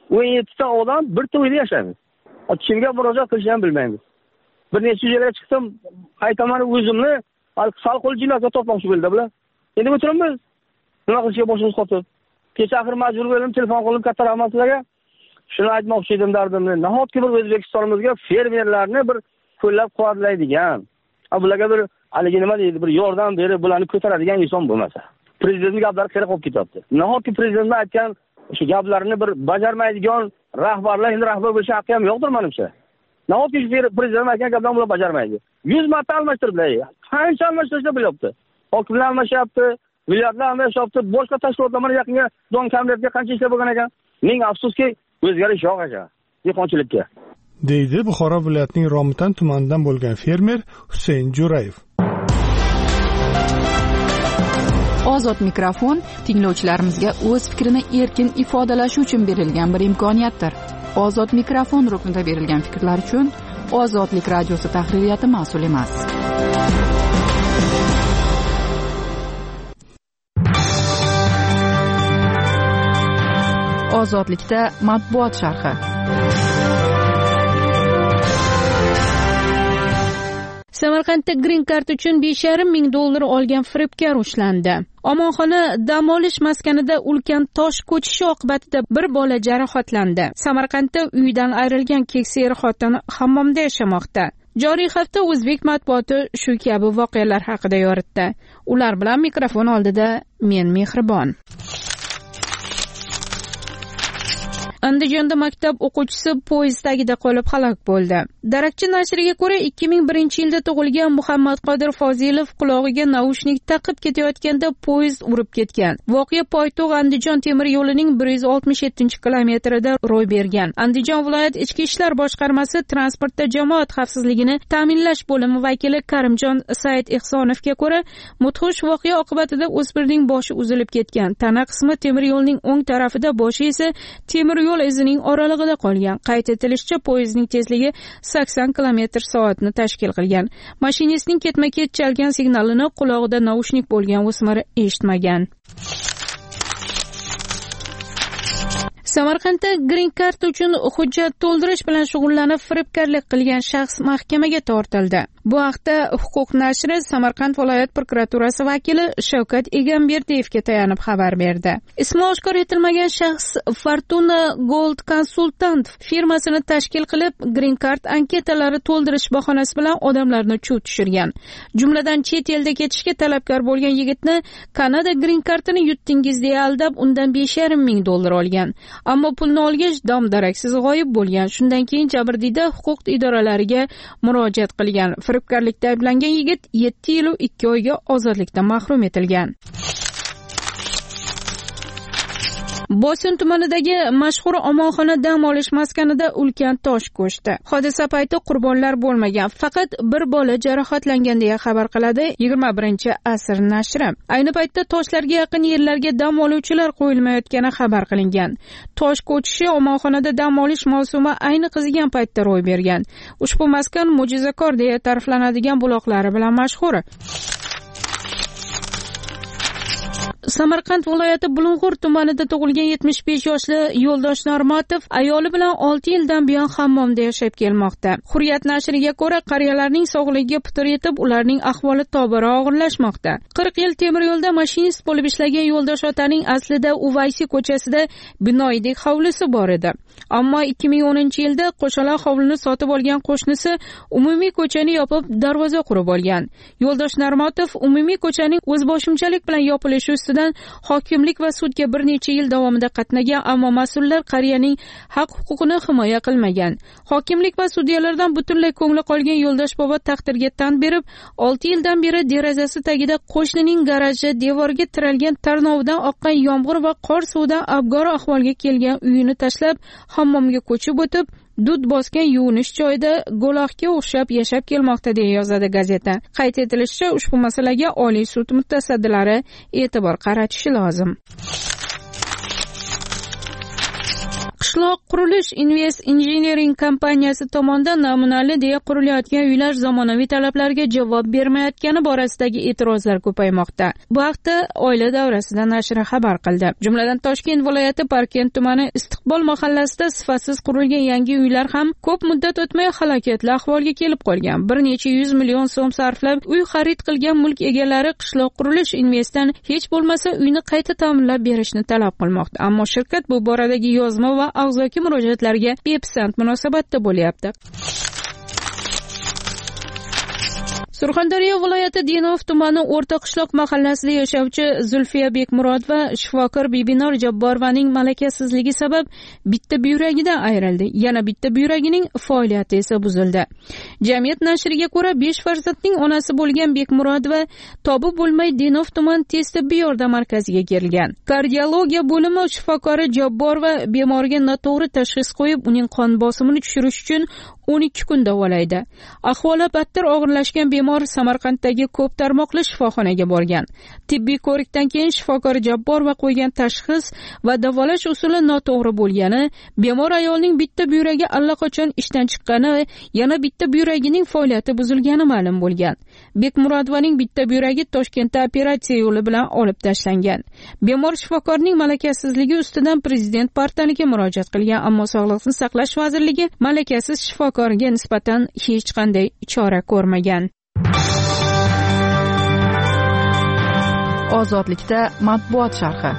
o'n yettita odam bir to'yda yashaymiz. Kimga murojaat qilishni ham bilmaymiz. Bir necha yerga chiqdim, aytaman o'zimni sal qo'l jilovga tortmoqchi bo'ldi bular. Endi o'tiramiz. Nima qilishga boshimiz qotib. Kecha axir majbur bo'ldim, telefon qilib katta rahmat sizlarga. Shuni aytmoqchi edim dardimni. Nahotki bir O'zbekistonimizga fermerlarni bir qo'llab-quvvatlaydigan, bularga bir haligi nima deydi, bir yordam berib, bularni ko'taradigan inson bo'lmasa. Prezidentning gaplari kerak bo'lib ketyapti. Nahotki prezidentning aytgan o'sha gaplarini bir bajarmaydigan rahbarlar endi rahbar bo'lish haqqi ham yo'qdir menimcha. Nahotki prezident aytgan gaplarni ular bajarmaydi. yuz marta almashtirdilar. Qancha almashtirishni bilyapti. Hokimlar almashyapti, milliardlar almashyapti, boshqa tashkilotlar mana yaqinga don kamletga qancha ishlab bo'lgan ekan. Ming afsuski o'zgarish yo'q ekan dehqonchilikka. deydi Buxoro viloyatining Romitan tumanidan bo'lgan fermer Husayn Jo'rayev. Ozod mikrofon tinglovchilarimizga o'z fikrini erkin ifodalashi uchun berilgan bir imkoniyatdir. Ozod mikrofon ruknida berilgan fikrlar uchun Ozodlik radiosi tahririyati mas'ul emas. Ozodlikda matbuot sharhi. Samarqandda Green Card uchun besh yarim ming dollar olgan firibgar ushlandi. Omonxona dam olish maskanida ulkan tosh ko'chishi oqibatida bir bola jarohatlandi. Samarqandda uydan ayrilgan keksa er xotin hammomda yashamoqda. Joriy hafta o'zbek matbuoti shu kabi voqealar haqida yoritdi. Ular bilan mikrofon oldida men Mehribon. Andijonda maktab o'quvchisi poyezd tagida qolib halok bo'ldi. Darakchi nashriga ko'ra ikki ming birinchi yilda tug'ilgan Muhammad Qodir Fozilov qulog'iga naushnik taqib ketayotganda poyezd urib ketgan. Voqea poytaxt Andijon temir yo'lining bir yuz oltmish yettinchi kilometrida ro'y bergan. Andijon viloyat ichki ishlar boshqarmasi transportda jamoat xavfsizligini ta'minlash bo'limi vakili Karimjon Said Ehsonovga ko'ra, mudhish voqea oqibatida o'smirning boshi uzilib ketgan. Tana qismi temir yo'lning o'ng tarafida, boshi esa temir yo'l izining oralig'ida qolgan. Qayd etilishicha, poyezdning tezligi sakson kilometr soatni tashkil qilgan. Mashinistning ketma-ket chalgan signalini qulog'ida naushnik bo'lgan o'smir eshitmagan. Samarqandda Green Card uchun hujjat to'ldirish bilan shug'ullanib firibgarlik qilgan shaxs mahkamaga tortildi. Bu haqda Huquq nashri Samarqand viloyat prokuraturasi vakili Shavkat Egamberdiyevga tayanib xabar berdi. Ismi oshkor etilmagan shaxs Fortuna Gold Consultant firmasini tashkil qilib, Green Card anketalari to'ldirish bahonasi bilan odamlarni chuv tushirgan. Jumladan chet elda ketishga talabgor bo'lgan yigitni Kanada Green Cardini yutdingiz deya aldab, undan besh yarim ming dollar olgan. Ammo pulni olgach dom-daraksiz g'oyib bo'lgan. Shundan keyin jabrdiyda huquq idoralariga murojaat qilgan. Firibgarlikda ayblangan yigit yetti yil va ikki oyga ozodlikdan mahrum etilgan. Bosin tumanidagi mashhur Omonxona dam olish maskanida ulkan tosh ko'chdi. Hodisa payti qurbonlar bo'lmagan, faqat bir bola jarohatlangan deya xabar qiladi yigirma birinchi asr nashri. Ayni paytda toshlarga yaqin yerlarga dam oluvchilar qo'yilmayotgani xabar qilingan. Tosh ko'chishi Omonxonada dam olish mavsumi ayni qizigan paytda ro'y bergan. Ushbu maskan mo'jizakor deya ta'riflanadigan buloqlari bilan mashhur. Samarqand viloyati Bulung'ur tumanida tug'ilgan yetmish besh yoshli Yo'ldosh Normatov ayoli bilan olti yildan buyon hammomda yashab kelmoqda. Hurriyat nashriga ko'ra, qariyalarning sog'ligiga putur yetib, ularning ahvoli tobora og'irlashmoqda. qirq yil temir yo'lda mashinist bo'lib ishlagan Yo'ldosh otaning aslida Uvaysi ko'chasida binoydek hovlisi bor edi. Ammo ikki ming o'ninchi yilda qo'shaloq hovlini sotib olgan qo'shnisi umumiy ko'chani yopib, darvoza qurib olgan. Yo'ldosh Normatov umumiy ko'chaning o'zboshimchalik bilan yopilishi ustidan hokimlik va sudga bir necha yil davomida qatnagan, ammo mas'ullar qariyaning haq-huquqini himoya qilmagan. Hokimlik va sudyalardan butunlay ko'ngli qolgan Yo'ldosh bobo taqdirga tan berib, olti yildan beri derazasi tagida qo'shnining garaji devoriga tiralgan tarnovidan oqqan yomg'ir va qor suvidan abgor ahvolga kelgan uyini tashlab, hammomga ko'chib o'tib, dud bosgan yuvinish joyida go'loqga o'xshab yashab kelmoqda deya yozadi gazeta. Qayd etilishicha, ushbu masalaga Oliy sud mutasaddilari e'tibor qaratishi lozim. qishloq qurilish invest engineering kompaniyasi tomonidan namunali deya qurilayotgan uylar zamonaviy talablarga javob bermayotgani borasidagi e'tirozlar ko'paymoqda. Bu haqda Oila davrasida nashri xabar qildi. Jumladan Toshkent viloyati Parkent tumani Istiqbol mahallasida sifatsiz qurilgan yangi uylar ham ko'p muddat o'tmay halokatli ahvolga kelib qolgan. Bir necha yuz million so'm sarflab uy xarid qilgan mulk egalari qishloq qurilish investdan hech bo'lmasa uyni qayta ta'minlab berishni talab qilmoqda. Ammo shirkat bu boradagi yozma va og'zaki murojaatlarga bepisand munosabatda bo'lyapti. Surxondaryo viloyati Denov tumani O'rta qishloq mahallasida yashovchi Zulfiya Bekmurodova shifokor Bibinor Jabborovaning malakasizligi sabab bitta buyragidan ayrildi. Yana bitta buyragining faoliyati esa buzildi. Jamiyat nashriga ko'ra besh farzandning onasi bo'lgan Bekmurodova tobi bo'lmay Denov tuman tez tibbiy yordam markaziga kelgan. Kardiologiya bo'limi shifokori Jabborova bemorga noto'g'ri tashxis qo'yib, uning qon bosimini tushirish uchun o'n ikki kun davolaydi. Ahvoli battar og'irlashgan bemor Samarqanddagi ko'p tarmoqli shifoxonaga borgan. Tibbiy ko'rikdan keyin shifokor Jabborova qo'ygan tashxis va davolash usuli noto'g'ri bo'lgani, bemor ayolning bitta buyragi allaqachon ishdan chiqqani, yana bitta buyragining faoliyati buzilgani ma'lum bo'lgan. Bekmurodovaning bitta buyragi Toshkentda operatsiya yo'li bilan olib tashlangan. Bemor shifokorning malakasizligi ustidan prezident portaliga murojaat qilgan, ammo Sog'liqni saqlash vazirligi malakasiz shifokorga nisbatan hech qanday chora ko'rmagan. Ozodlikda matbuot sharhi.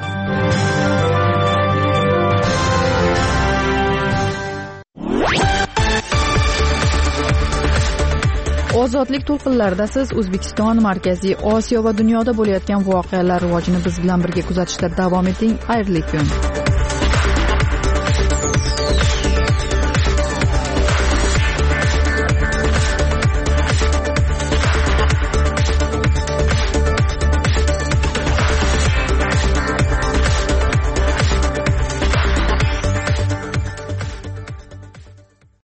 Ozodlik to'lqinlarida siz O'zbekiston, Markaziy Osiyo va dunyoda bo'layotgan voqealar rivojini biz bilan birga kuzatishda davom eting. Xayrli kun.